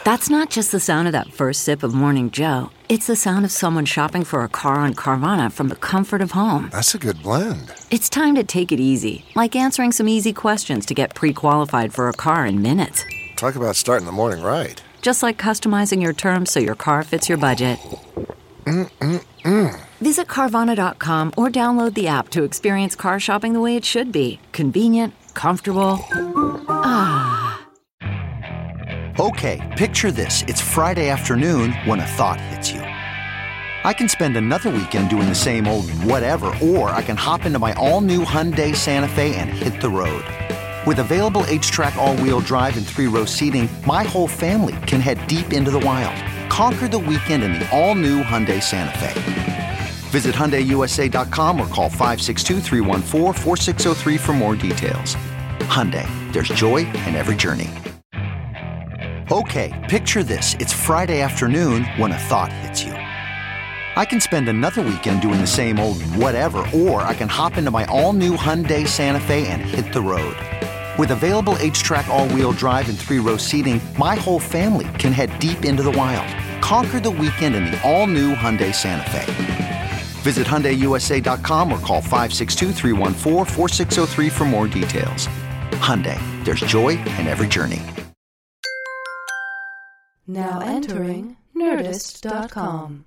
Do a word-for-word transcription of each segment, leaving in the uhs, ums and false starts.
That's not just the sound of that first sip of Morning Joe. It's the sound of someone shopping for a car on Carvana from the comfort of home. That's a good blend. It's time to take it easy, like answering some easy questions to get pre-qualified for a car in minutes. Talk about starting the morning right. Just like customizing your terms so your car fits your budget. Mm-mm-mm. Visit Carvana dot com or download the app to experience car shopping the way it should be. Convenient, comfortable. Ah. Okay, picture this. It's Friday afternoon when a thought hits you. I can spend another weekend doing the same old whatever, or I can hop into my all-new Hyundai Santa Fe and hit the road. With available H-Track all-wheel drive and three-row seating, my whole family can head deep into the wild. Conquer the weekend in the all-new Hyundai Santa Fe. Visit Hyundai U S A dot com or call five six two, three one four, four six zero three for more details. Hyundai, there's joy in every journey. Okay, picture this. It's Friday afternoon when a thought hits you. I can spend another weekend doing the same old whatever, or I can hop into my all-new Hyundai Santa Fe and hit the road. With available H-Track all-wheel drive and three-row seating, my whole family can head deep into the wild. Conquer the weekend in the all-new Hyundai Santa Fe. Visit Hyundai U S A dot com or call five six two, three one four, four six zero three for more details. Hyundai, there's joy in every journey. Now entering Nerdist dot com.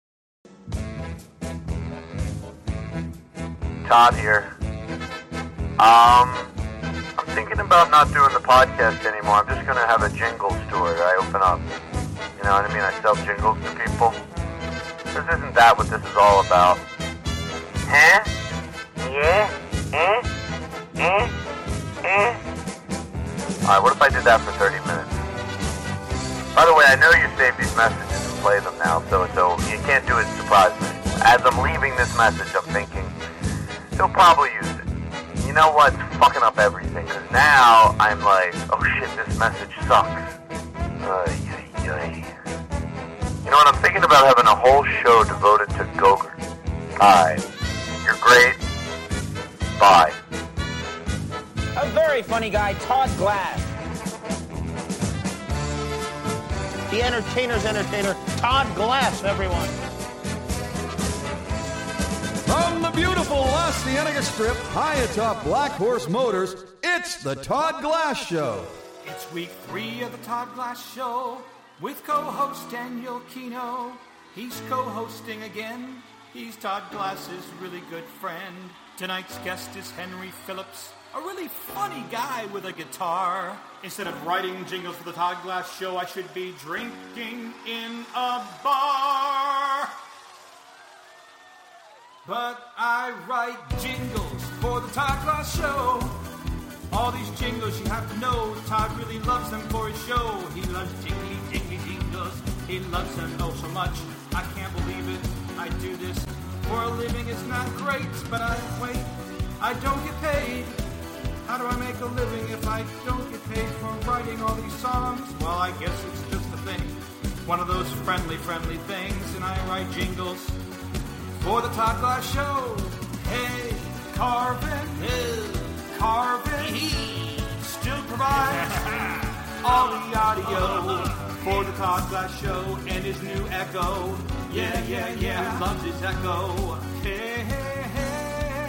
Todd here. Um, I'm thinking about not doing the podcast anymore. I'm just going to have a jingle store that I open up. You know what I mean? I sell jingles to people. This isn't that what this is all about. Huh? Yeah? Eh? Eh? Eh? Alright, what if I did that for thirty minutes? By the way, I know you save these messages and play them now, so so you can't do it surprise me. As I'm leaving this message, I'm thinking, he'll probably use it. You know what? It's fucking up everything. Because now I'm like, oh shit, this message sucks. Ay, ay, ay. You know what? I'm thinking about having a whole show devoted to Gogurt. Alright. You're great. Bye. A very funny guy, Todd Glass. The entertainer's entertainer, Todd Glass, everyone. From the beautiful La Cienega Strip, high atop Black Horse Motors, it's the Todd Glass Show. It's week three of the Todd Glass Show with co-host Daniel Kino. He's co-hosting again. He's Todd Glass's really good friend. Tonight's guest is Henry Phillips, a really funny guy with a guitar. Instead of writing jingles for the Todd Glass Show, I should be drinking in a bar. But I write jingles for the Todd Glass Show. All these jingles you have to know, Todd really loves them for his show. He loves jingly, jingly jingles. He loves them oh so much. I can't believe it. I do this for a living. It's not great, but I wait. I don't get paid. How do I make a living if I don't get paid for writing all these songs? Well, I guess it's just a thing. One of those friendly, friendly things. And I write jingles for the Todd Glass Show. Hey, Carvin, hey, Carvin, he still provides all the audio for the Todd Glass Show and his new Echo. Yeah, yeah, yeah, he loves his Echo. Hey, hey, hey.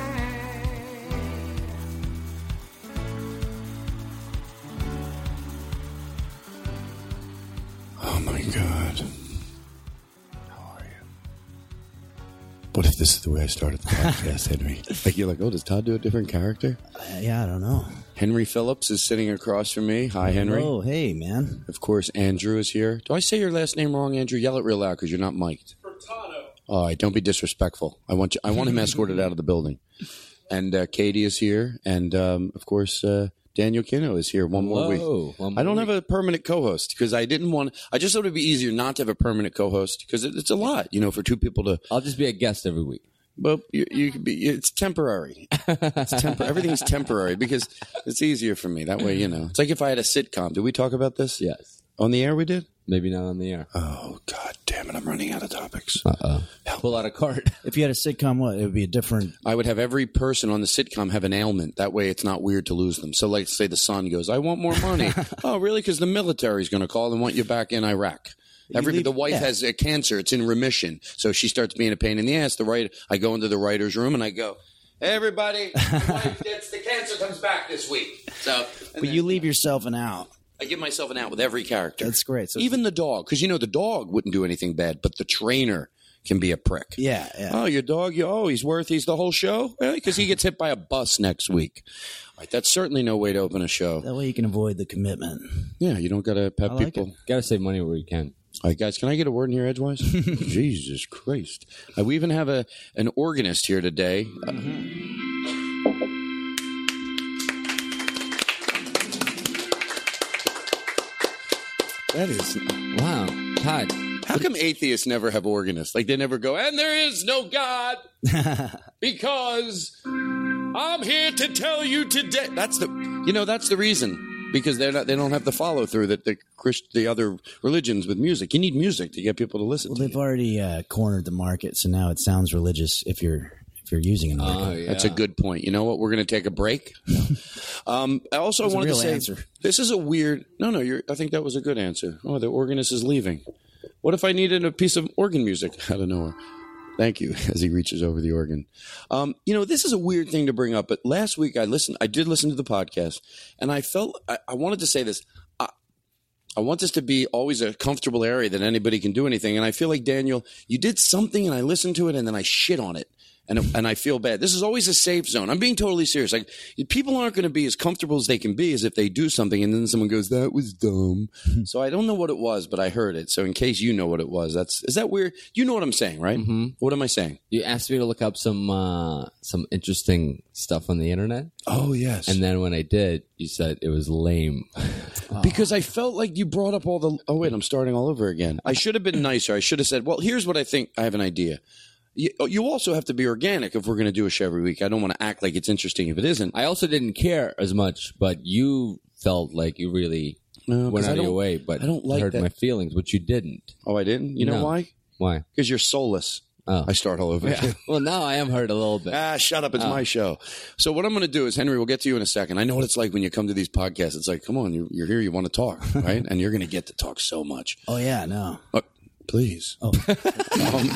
Oh my God. How are you? What if this is the way I started the podcast, Henry? Like you're like, oh, does Todd do a different character? Uh, yeah, I don't know. Henry Phillips is sitting across from me. Hi, Henry. Oh, hey, man. Of course, Andrew is here. Do I say your last name wrong, Andrew? Yell it real loud because you're not mic'd. Furtado. All right, don't be disrespectful. I want you. I want him escorted out of the building. And uh, Katie is here, and um, of course, uh, Daniel Kino is here. One more week. One more I don't week. have a permanent co-host because I didn't want. I just thought it'd be easier not to have a permanent co-host because it, it's a lot, you know, for two people to. I'll just be a guest every week. But you, you could be. It's temporary. It's tempor- Everything's temporary because it's easier for me that way. You know, it's like if I had a sitcom. Did we talk about this? Yes. On the air, we did. Maybe not on the air. Oh, God damn it. I'm running out of topics. Uh-oh. Pull out a card. If you had a sitcom, what? It would be a different... I would have every person on the sitcom have an ailment. That way it's not weird to lose them. So like say the son goes, I want more money. Oh, really? Because the military's going to call and want you back in Iraq. Every leave- The wife yeah. has a cancer. It's in remission. So she starts being a pain in the ass. The writer, I go into the writer's room and I go, everybody, the wife gets the cancer comes back this week. So, But you leave yourself an out. I give myself an out with every character. That's great. So Even the dog, because you know the dog wouldn't do anything bad, but the trainer can be a prick. Yeah, yeah. Oh, your dog, you, oh, he's worth he's the whole show? Really? Because he gets hit by a bus next week. All right, that's certainly no way to open a show. That way you can avoid the commitment. Yeah, you don't got to pet I like people. Got to save money where you can. All right, guys, can I get a word in here edgewise? Jesus Christ. Uh, we even have a an organist here today. Uh, That is... Wow. Todd. How come atheists never have organists? Like they never go, and there is no God because I'm here to tell you today. That's the, you know, that's the reason. Because they're not, they don't have the follow through that the Christ, the other religions with music. You need music to get people to listen Well, to they've you. already uh, cornered the market, so now it sounds religious if you're if you're using an organ. Oh, yeah. That's a good point. You know what? We're going to take a break. um, I also That's a wanted to real say answer. this is a weird. No, no. You're, I think that was a good answer. Oh, the organist is leaving. What if I needed a piece of organ music out of nowhere? Thank you, as he reaches over the organ. Um, you know, this is a weird thing to bring up, but last week I listened. I did listen to the podcast, and I felt I, I wanted to say this. I, I want this to be always a comfortable area that anybody can do anything. And I feel like, Daniel, you did something, and I listened to it, and then I shit on it. And, and I feel bad. This is always a safe zone. I'm being totally serious. Like, people aren't going to be as comfortable as they can be as if they do something and then someone goes, that was dumb. So I don't know what it was, but I heard it. So in case you know what it was, that's is that weird? You know what I'm saying, right? Mm-hmm. What am I saying? You asked me to look up some uh, some interesting stuff on the internet. Oh, yes. And then when I did, you said it was lame. Because I felt like you brought up all the... Oh, wait, I'm starting all over again. I should have been nicer. I should have said, well, here's what I think. I have an idea. You, you also have to be organic if we're going to do a show every week. I don't want to act like it's interesting if it isn't. I also didn't care as much, but you felt like you really No, 'cause went I out of your don't- way, but I don't like hurt that. my feelings, which you didn't. Oh, I didn't? You know No. why? Why? Because you're soulless. Oh. I start all over Yeah. again. Well, now I am hurt a little bit. Ah, shut up. It's Oh. my show. So what I'm going to do is, Henry, we'll get to you in a second. I know what it's like when you come to these podcasts. It's like, come on, you, you're here, you want to talk, right? And you're going to get to talk so much. Oh, yeah, no. Uh, please. Oh. um,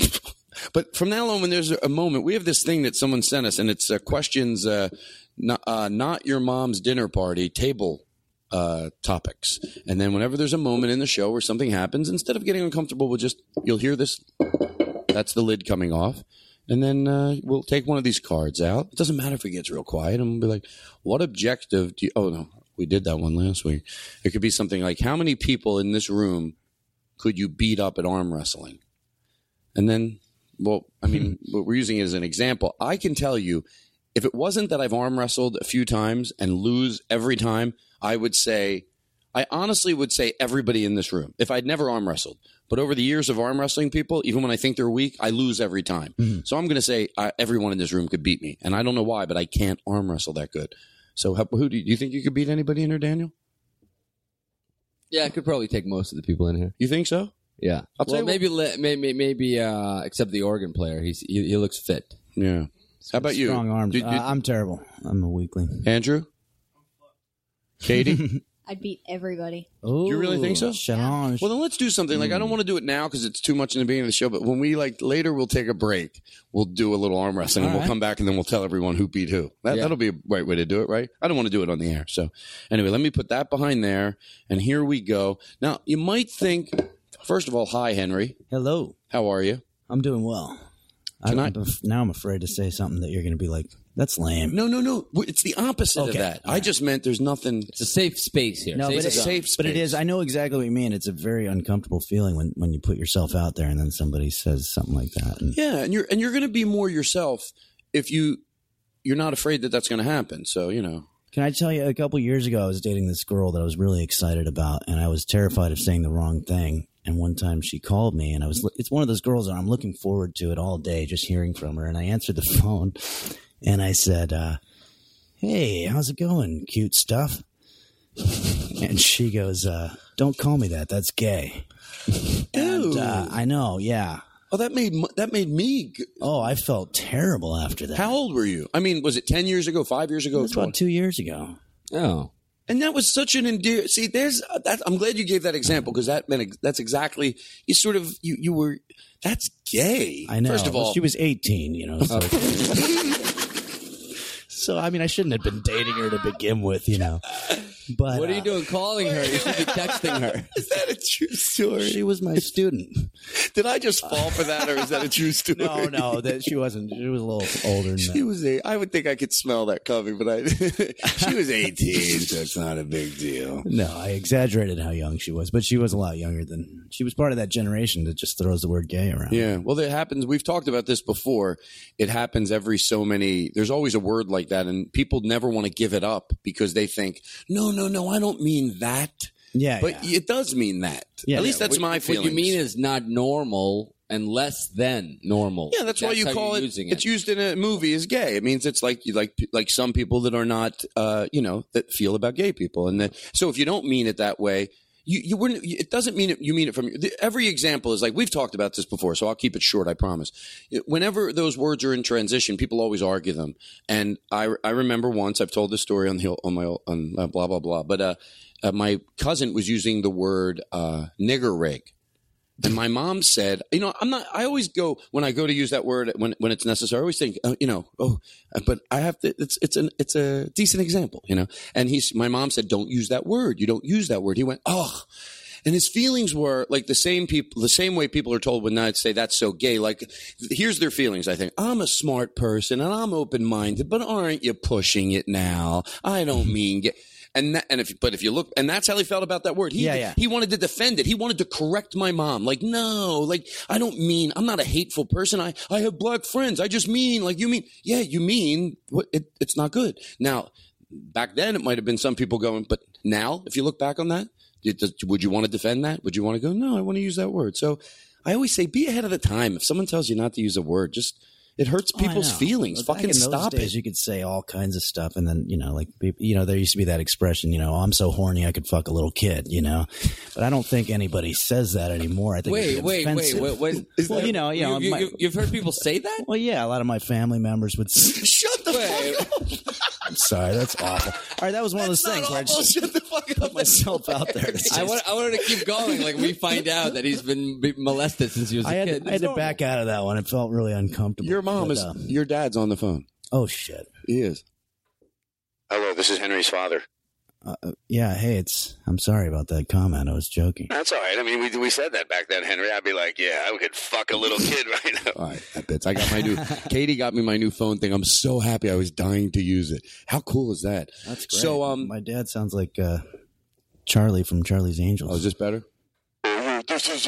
but from now on, when there's a moment, we have this thing that someone sent us, and it's uh, questions, uh, not, uh, not your mom's dinner party table uh, topics. And then whenever there's a moment in the show where something happens, instead of getting uncomfortable, we'll just, you'll hear this. That's the lid coming off. And then uh, we'll take one of these cards out. It doesn't matter if it gets real quiet. And we'll be like, what objective do you... Oh, no, we did that one last week. It could be something like, how many people in this room could you beat up at arm wrestling? And then, well, I mean, we're using it as an example. I can tell you, if it wasn't that I've arm wrestled a few times and lose every time, I would say... I honestly would say everybody in this room, if I'd never arm wrestled. But over the years of arm wrestling people, even when I think they're weak, I lose every time. Mm-hmm. So I'm going to say uh, everyone in this room could beat me. And I don't know why, but I can't arm wrestle that good. So how, who do you, do you think you could beat anybody in here, Daniel? Yeah, I could probably take most of the people in here. You think so? Yeah. I'll well, tell maybe, li- maybe, maybe, uh, except the organ player. He's he, he looks fit. Yeah. How about you? Strong arms. Did, did, uh, I'm terrible. I'm a weakling. Andrew? Katie? I'd beat everybody. Oh, you really think so? Challenge. Well, then let's do something. Like, I don't want to do it now because it's too much in the beginning of the show. But when we, like, later we'll take a break. We'll do a little arm wrestling. All and we'll right. come back and then we'll tell everyone who beat who. That, Yeah. That'll be a right way to do it, right? I don't want to do it on the air. So anyway, let me put that behind there. And here we go. Now, you might think, first of all, hi, Henry. Hello. How are you? I'm doing well. Can I, I- I'm- now I'm afraid to say something that you're going to be like, that's lame. No, no, no. It's the opposite of Okay. that. All I right. just meant there's nothing. It's a safe space here. No, safe but, It's a it, zone. safe but it space. is. I know exactly what you mean. It's a very uncomfortable feeling when, when you put yourself out there and then somebody says something like that. And, Yeah, and you're and you're going to be more yourself if you you're not afraid that that's going to happen. So, you know. Can I tell you, a couple years ago, I was dating this girl that I was really excited about, and I was terrified of saying the wrong thing. And one time she called me, and I was, it's one of those girls that I'm looking forward to it all day, just hearing from her. And I answered the phone, and I said, uh, hey, how's it going, cute stuff? And she goes, uh, Don't call me that. That's gay. And, uh, I know, yeah. Oh, that made that made me. G- oh, I felt terrible after that. How old were you? I mean, was it ten years ago, five years ago? It was about two years ago. Oh. And that was such an endear. See, there's. Uh, that, I'm glad you gave that example because that meant that's exactly. You sort of you you were. That's gay. I know. First of all, well, she was eighteen. You know. So, so I mean, I shouldn't have been dating her to begin with. You know. But what are you uh, doing calling her? You should be texting her. Is that a true story? She was my student. Did I just fall for that, or is that a true story? No, no, that she wasn't. She was a little older than She that. was a. I would think I could smell that coming, but I. She was eighteen, so it's not a big deal. No, I exaggerated how young she was, but she was a lot younger than. She was part of that generation that just throws the word gay around. Yeah, well, it happens. We've talked about this before. It happens every so many. There's always a word like that, and people never want to give it up because they think, no, no, no, I don't mean that. Yeah, but yeah. it does mean that. Yeah, At least yeah. that's what, my feeling. What you mean is not normal and less than normal. Yeah, that's, that's why you how call it, using It's it. used in a movie as gay. It means it's like you like like some people that are not, uh, you know, that feel about gay people, and that. So if you don't mean it that way. You, you wouldn't. It doesn't mean it. You mean it from every example is like we've talked about this before, so I'll keep it short. I promise. Whenever those words are in transition, people always argue them. And I, I remember once I've told this story on the on my on uh, blah blah blah. But uh, uh, my cousin was using the word uh, nigger rig. And my mom said, you know, I'm not, I always go, when I go to use that word, when when it's necessary, I always think, uh, you know, oh, but I have to, it's, it's an, it's a decent example, you know? And he's, my mom said, don't use that word. You don't use that word. He went, oh, and his feelings were like the same people, the same way people are told when I'd say that's so gay. Like, here's their feelings. I think I'm a smart person and I'm open-minded, but aren't you pushing it now? I don't mean gay. And that, and if, but if you look, and that's how he felt about that word. He, yeah, yeah. he wanted to defend it. He wanted to correct my mom. Like, no, like, I don't mean, I'm not a hateful person. I, I have black friends. I just mean, like, you mean, yeah, you mean, what, it, it's not good. Now, back then, it might have been some people going, but now, if you look back on that, it, would you want to defend that? Would you want to go, no, I want to use that word. So I always say, be ahead of the time. If someone tells you not to use a word, just, it hurts people's oh, feelings. Well, Fucking back in stop those days, it. You could say all kinds of stuff, and then you know, like you know, there used to be that expression, you know, I'm so horny I could fuck a little kid, you know. But I don't think anybody says that anymore. I think Wait, it's wait, offensive. wait, wait, wait. Well, you know, you know, you, my, you, you've heard people say that. Well, yeah, a lot of my family members would. Shut the Wait. fuck up. I'm sorry, that's awful. All right, that was one That's of those things not where I awful. just Shut the fuck up. put myself out there. It's I just- want, I wanted to keep going. Like we find out that he's been be- molested since he was a I had, kid. I had to back out of that one. It felt really uncomfortable. Your mom But, is, uh, your dad's on the phone. oh shit. He is. Hello, this is Henry's father. Uh, uh, yeah, hey, it's. I'm sorry about that comment. I was joking. That's all right. I mean, we we said that back then, Henry. I'd be like, yeah, I could fuck a little kid right now. All right, that bits. I got my new. Katie got me my new phone thing. I'm so happy. I was dying to use it. How cool is that? That's great. So, um, my dad sounds like uh, Charlie from Charlie's Angels. oh, is this better? This is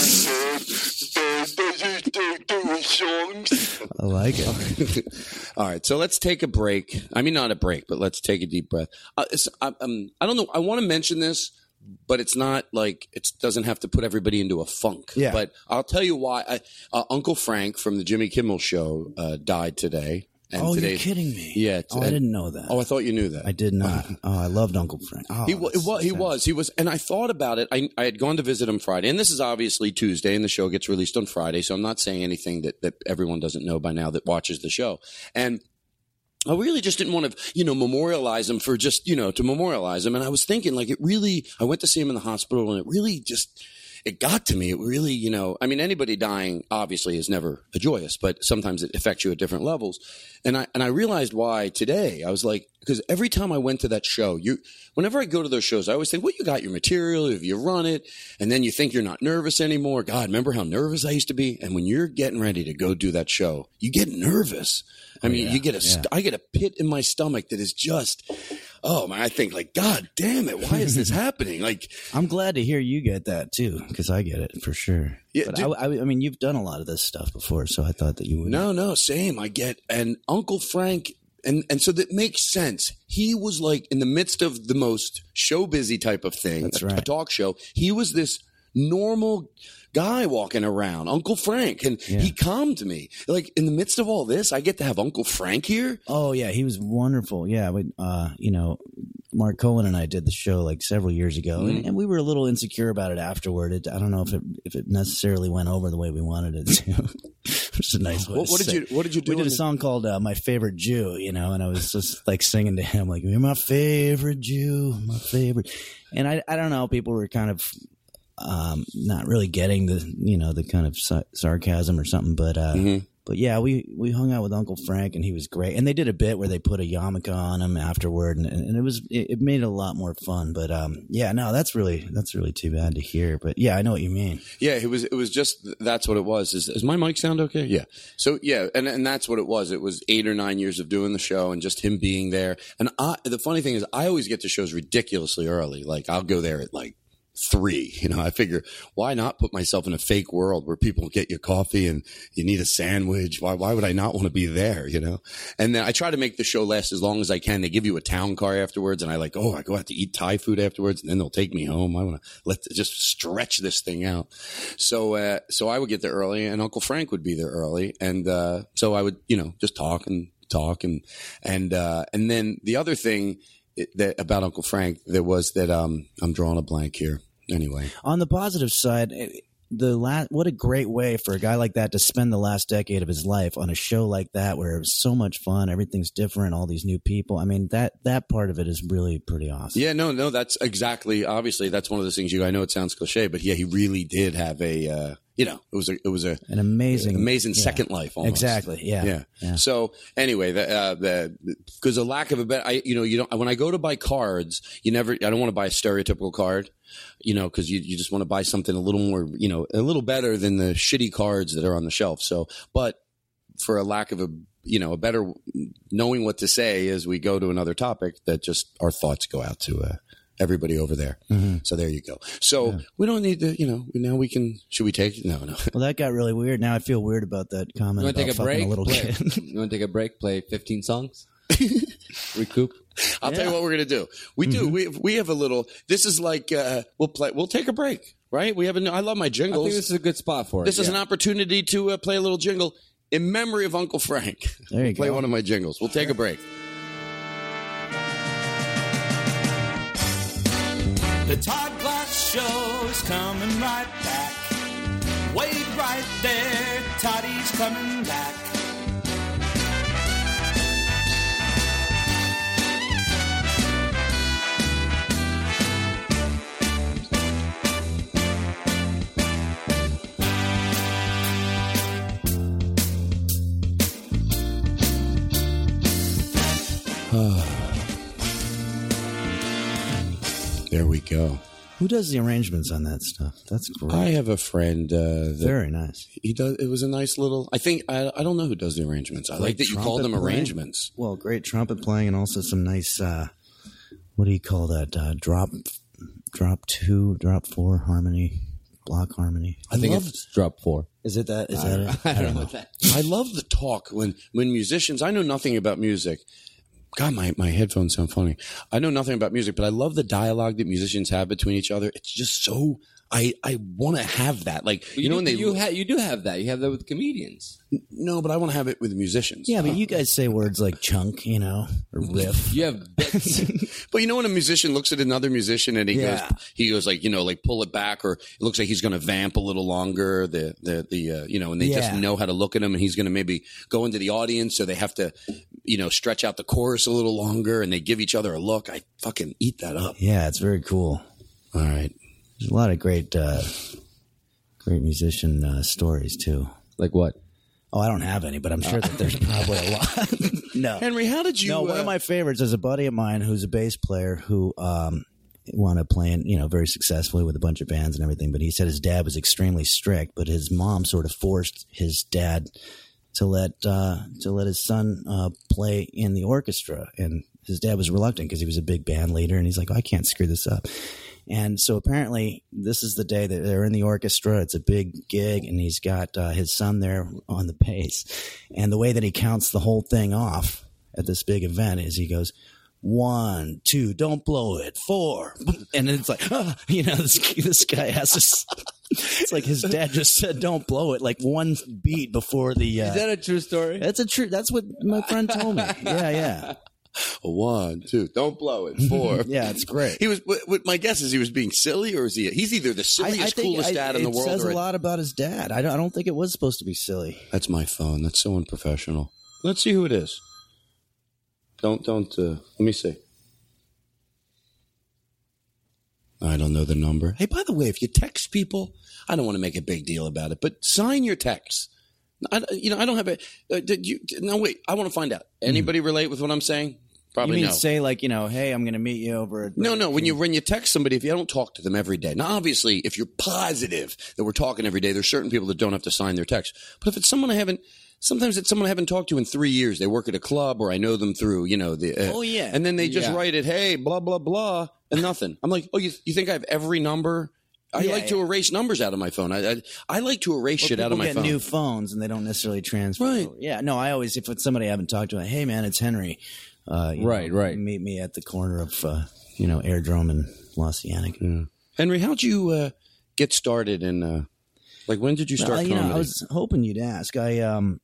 I like it. All right, so let's take a break. I mean, not a break, but let's take a deep breath. Uh, it's, I, um, I don't know. I want to mention this, but it's not like it doesn't have to put everybody into a funk. Yeah. But I'll tell you why. I, uh, Uncle Frank from the Jimmy Kimmel Show uh, died today. And oh, today, you're kidding me. Yeah. Oh, I and- didn't know that. Oh, I thought you knew that. I did not. Oh, I loved Uncle Frank. Oh, He, wa- it that's wa- he sad. was. He was. And I thought about it. I, I had gone to visit him Friday. And this is obviously Tuesday, and the show gets released on Friday. So I'm not saying anything that, that everyone doesn't know by now that watches the show. And I really just didn't want to, you know, memorialize him for just, you know, to memorialize him. And I was thinking, like, it really, I went to see him in the hospital, and it really just, it got to me. It really, you know, I mean, anybody dying obviously is never joyous, but sometimes it affects you at different levels. And I, and I realized why today. I was like, because every time I went to that show, you, whenever I go to those shows, I always think, well, you got your material, if you run it, and then you think you're not nervous anymore. God, remember how nervous I used to be? And when you're getting ready to go do that show, you get nervous. I mean, yeah, you get a, yeah. st- I get a pit in my stomach that is just, oh man, I think like, God damn it, why is this happening? Like, I'm glad to hear you get that too, because I get it for sure. Yeah, but dude- I, I, I mean, you've done a lot of this stuff before, so I thought that you would. no, no, same. I get, and Uncle Frank, and, and so that makes sense. He was like in the midst of the most show busy type of thing, That's a, right. a talk show. He was this normal guy walking around, Uncle Frank, and Yeah. he calmed me. Like in the midst of all this, I get to have Uncle Frank here. Oh yeah, he was wonderful. Yeah, we, uh, you know, Mark Cohen and I did the show like several years ago, Mm-hmm. and, and we were a little insecure about it afterward. It, I don't know if it if it necessarily went over the way we wanted it to. Which is a nice way What, to what did say. you What did you do? We did a in the- song called uh, "My Favorite Jew," you know, and I was just like singing to him, like "You're my favorite Jew, my favorite." And I, I don't know, people were kind of um, not really getting the, you know, the kind of sa- sarcasm or something, but uh, Mhm. but yeah, we we hung out with Uncle Frank, and he was great. And they did a bit where they put a yarmulke on him afterward, and, and it was it, it made it a lot more fun. But um, yeah, no, that's really that's really too bad to hear. But yeah, I know what you mean. Yeah, it was. It was just that's what it was. Is, is my mic sound okay? Yeah. So yeah, and and that's what it was. It was eight or nine years of doing the show and just him being there. And I, the funny thing is, I always get to shows ridiculously early. Like I'll go there at like three. You know, I figure why not put myself in a fake world where people get you coffee and you need a sandwich? Why why would I not want to be there? You know. And then I try to make the show last as long as I can. They give you a town car afterwards, and I like, oh, I go out to eat Thai food afterwards, and then they'll take me home. I want to let just stretch this thing out. So uh, so I would get there early, and Uncle Frank would be there early, and uh, so I would you know just talk and talk and and uh, and then the other thing that about Uncle Frank there was that um, I'm drawing a blank here. Anyway, On the positive side, it- the last what a great way for a guy like that to spend the last decade of his life on a show like that, where it was so much fun, everything's different, all these new people. I mean, that that part of it is really pretty awesome. yeah, no, no, that's exactly. Obviously, that's one of those things. You, I know it sounds cliche, but yeah, he really did have a. Uh, you know, it was a, it was a An amazing, amazing yeah. second life. Almost. Exactly. Yeah. Yeah. Yeah. So anyway, the, uh, the, because a lack of a better, I, you know, you don't, when I go to buy cards, you never, I don't want to buy a stereotypical card, you know, cause you, you just want to buy something a little more, you know, a little better than the shitty cards that are on the shelf. So, but for a lack of a, you know, a better knowing what to say as we go to another topic, that just our thoughts go out to, uh, everybody over there. Mm-hmm. So there you go. So we don't need to, you know, now we can, should we take, no, no. Well, that got really weird. Now I feel weird about that comment You want to about take a fucking break? a little Play- kid. you want to take a break? Play fifteen songs. Recoup. I'll tell Yeah. you what we're gonna do. We do. We we have a little. This is like uh, we'll play. We'll take a break, right? We have a. I love my I jingles. think this is a good spot for it. This is yeah. an opportunity to uh, play a little jingle in memory of Uncle Frank. There you We'll play go. one of my jingles. We'll take a break. The Todd Glass Show is coming right back. Wait right there, Toddy's coming back. There we go. Who does the arrangements on that stuff? That's great. I have a friend. Uh, that Very nice. He does. It was a nice little. I think. I, I don't know who does the arrangements. I like that you call Trumpet them playing. arrangements. Well, great trumpet playing, and also some nice. Uh, what do you call that? Uh, drop, drop two, drop four harmony, block harmony. I think love- it's drop four. Is it that? Is that it? I don't know what that. I love the talk when when musicians. I know nothing about music. God, my, my headphones sound funny. I know nothing about music, but I love the dialogue that musicians have between each other. It's just so I I want to have that. Like you, You, know when they you, ha- you do have that. You have that with comedians. no, but I want to have it with musicians. Yeah, but you guys say words like chunk, you know, or riff. You have bits. But you know when a musician looks at another musician and he Yeah. goes he goes like, you know, like pull it back, or it looks like he's going to vamp a little longer. The the the uh, you know, and they just Yeah. know how to look at him, and he's going to maybe go into the audience, so they have to, you know, stretch out the chorus a little longer, and they give each other a look. I fucking eat that up. Yeah, it's very cool. All right. There's a lot of great, uh, great musician uh, stories too. Like what? Oh, I don't have any, but I'm sure that there's probably a lot. No, Henry, how did you no, one uh, of my favorites is a buddy of mine who's a bass player who um, wound up playing, you know, very successfully with a bunch of bands and everything. But he said his dad was extremely strict, but his mom sort of forced his dad to let uh, to let his son uh, play in the orchestra, and his dad was reluctant because he was a big band leader, and he's like, oh, I can't screw this up. And so apparently this is the day that they're in the orchestra. It's a big gig, and he's got uh, his son there on the bass. And the way that he counts the whole thing off at this big event is he goes, one, two, don't blow it, four. And then it's like, ah, you know, this, this guy has this. It's like his dad just said, don't blow it, like one beat before the. Uh, Is that a true story? That's a true. That's what my friend told me. Yeah, yeah. One, two, don't blow it. Four. Yeah, it's great. He was. What, what my guess is he was being silly, or is he? He's either the silliest, I, I think, coolest I, dad in the world. It says or a lot about his dad. I don't, I don't think it was supposed to be silly. That's my phone. That's so unprofessional. Let's see who it is. Don't don't. Uh, let me see. I don't know the number. Hey, by the way, if you text people, I don't want to make a big deal about it, but sign your texts. I, you know, I don't have a. Uh, did you? No, wait. I want to find out. Anybody mm. relate with what I'm saying? Probably you mean no. Say like, you know, hey, I'm going to meet you over. At no, no. When you when you text somebody, if you don't talk to them every day. Now, obviously, if you're positive that we're talking every day, there's certain people that don't have to sign their text. But if it's someone I haven't. Sometimes it's someone I haven't talked to in three years. They work at a club, or I know them through, you know, the. Uh, oh yeah. And then they just yeah. write it, hey, blah blah blah, and nothing. I'm like, oh, you you think I have every number? I yeah, like yeah. to erase numbers out of my phone. I I, I like to erase well, shit out of my get phone. New phones, and they don't necessarily transfer. Right. Yeah. No, I always if it's somebody I haven't talked to, like, hey man, it's Henry. Uh, you right. know, right. Meet me at the corner of uh, you know Airdrome and Lossianic. Yeah. Henry, how'd you uh, get started in? Uh, like, when did you start? Well, you comedy? know, I was hoping you'd ask. I um.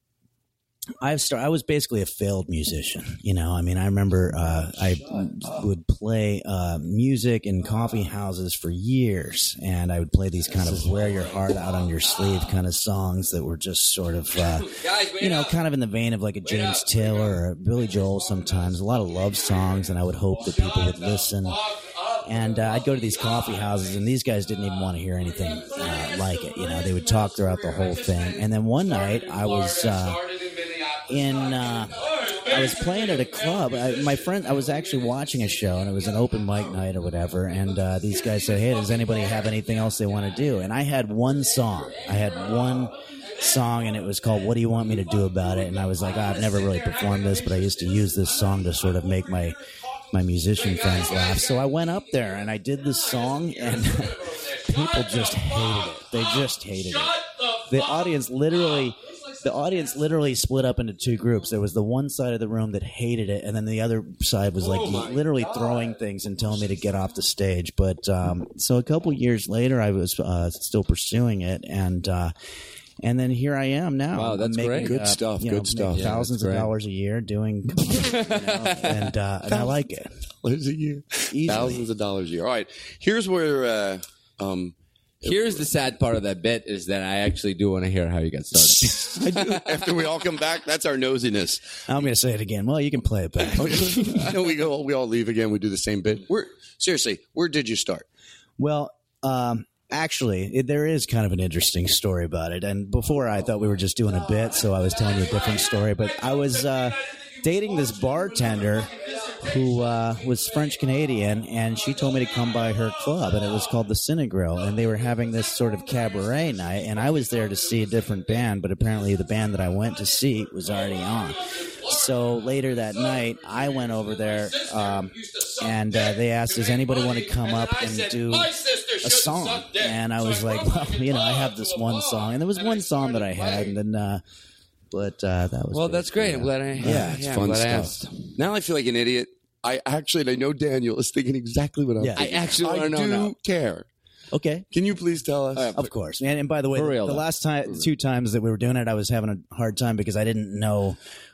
I've start, I was basically a failed musician. You know, I mean, I remember uh, I would play uh, music in coffee houses for years, and I would play these kind of wear your heart out on your sleeve kind of songs that were just sort of, uh, you know, kind of in the vein of like a James Taylor or a Billy Joel sometimes, a lot of love songs, and I would hope that people would listen. And uh, I'd go to these coffee houses, and these guys didn't even want to hear anything uh, like it. You know, they would talk throughout the whole thing. And then one night, I was uh, in, uh, I was playing at a club. I, my friend, I was actually watching a show, and it was an open mic night or whatever. And uh, these guys said, "Hey, does anybody have anything else they want to do?" And I had one song. I had one song, and it was called "What Do You Want Me to Do About It?" And I was like, oh, I've never really performed this, but I used to use this song to sort of make my my musician friends laugh. So I went up there and I did this song, and people just hated it. They just hated it. The audience literally, the audience literally split up into two groups. There was the one side of the room that hated it, and then the other side was like oh literally God. throwing things and telling me to get off the stage. But um, so a couple years later, I was uh, still pursuing it, and uh, and then here I am now. Wow, that's making, great. Good uh, stuff. You know, Good stuff. Thousands yeah, of great. dollars a year doing, you know, and uh, and I like it. Dollars a year, Easily. thousands of dollars a year. All right, here's where. Uh, um, Here's the sad part of that bit is that I actually do want to hear how you got started. I do. After we all come back, that's our nosiness. I'm going to say it again. Well, you can play it back. I know we go. We all leave again. We do the same bit. Where seriously, where did you start? Well, um, actually, it, there is kind of an interesting story about it. And before, I thought we were just doing a bit, so I was telling you a different story. But I was uh, dating this bartender who uh, was French Canadian, and she told me to come by her club, and it was called the Cinegrill, and they were having this sort of cabaret night, and I was there to see a different band, but apparently the band that I went to see was already on. So later that night, I went over there, um, and uh, they asked, does anybody want to come up and do a song? And I was like, well, you know, I have this one song, and there was one song that I had, and then... Uh, But uh, that was well. That's great. I'm glad I. Yeah, Yeah, it's yeah, fun I'm glad I stuff. asked. Now I feel like an idiot. I actually, I know Daniel is thinking exactly what I'm Yeah. thinking. I actually I wanna know do now. care. Okay. Can you please tell us? Of course. And, and by the way, For the, real, the though. last time, two times that we were doing it, I was having a hard time because I didn't know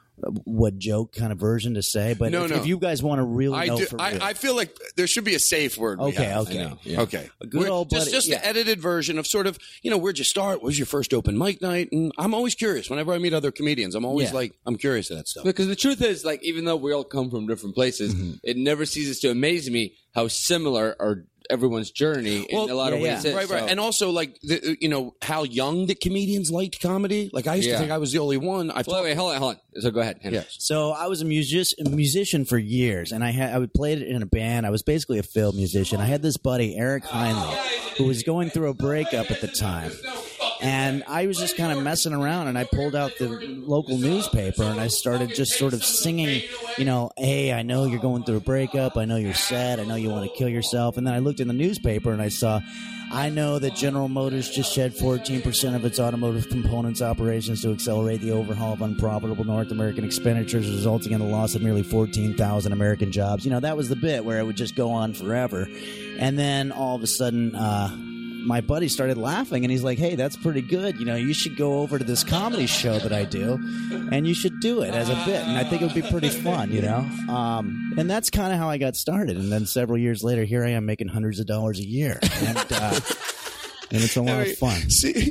what joke kind of version to say. But No, if, no. if you guys want to really I know do. for I, real. I feel like there should be a safe word. we Okay, have. okay. I know, yeah. Okay. A good We're- old just buddy- just yeah. the edited version of sort of, you know, where'd you start? What was your first open mic night? And I'm always curious. Whenever I meet other comedians, I'm always Yeah. like, I'm curious to that stuff. Because the truth is, like, even though we all come from different places, Mm-hmm. it never ceases to amaze me how similar are everyone's journey in Well, a lot of yeah, ways. yeah. is. Right, right. So- And also, like, the, you know, how young the comedians liked comedy. Like, I used Yeah. to think I was the only one. I've Well, talked- wait, hold on, hold on. So go ahead. Henry. Yes. So I was a, music, a musician for years, and I had I would play it in a band. I was basically a failed musician. I had this buddy, Eric Heinley, who was going through a breakup at the time. And I was just kind of messing around, and I pulled out the local newspaper, and I started just sort of singing, you know, hey, I know you're going through a breakup. I know you're sad. I know you want to kill yourself. And then I looked in the newspaper, and I saw, I know that General Motors just shed fourteen percent of its automotive components operations to accelerate the overhaul of unprofitable North American expenditures, resulting in the loss of nearly fourteen thousand American jobs. You know, that was the bit where it would just go on forever. And then all of a sudden, uh, my buddy started laughing, and he's like, hey, that's pretty good. You know, you should go over to this comedy show that I do, and you should do it as a bit. And I think it would be pretty fun, you know. Um, and that's kind of how I got started. And then several years later, here I am making hundreds of dollars a year. And, uh, and it's a lot Henry, of fun. See,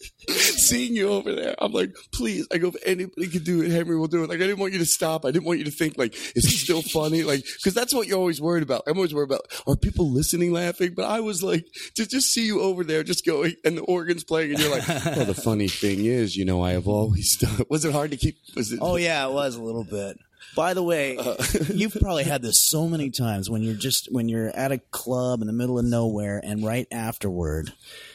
seeing you over there, I'm like, please, I go, if anybody can do it, Henry will do it. Like, I didn't want you to stop. I didn't want you to think, like, is he still funny? Like, because that's what you're always worried about. I'm always worried about, are people listening, laughing? But I was like, to just see you over there, just going, and the organ's playing, and you're like, well, the funny thing is, you know, I have always done. Was it hard to keep? Was it? Oh, yeah, it was a little bit. By the way, uh, you've probably had this so many times when you're just when you're at a club in the middle of nowhere, and right afterward,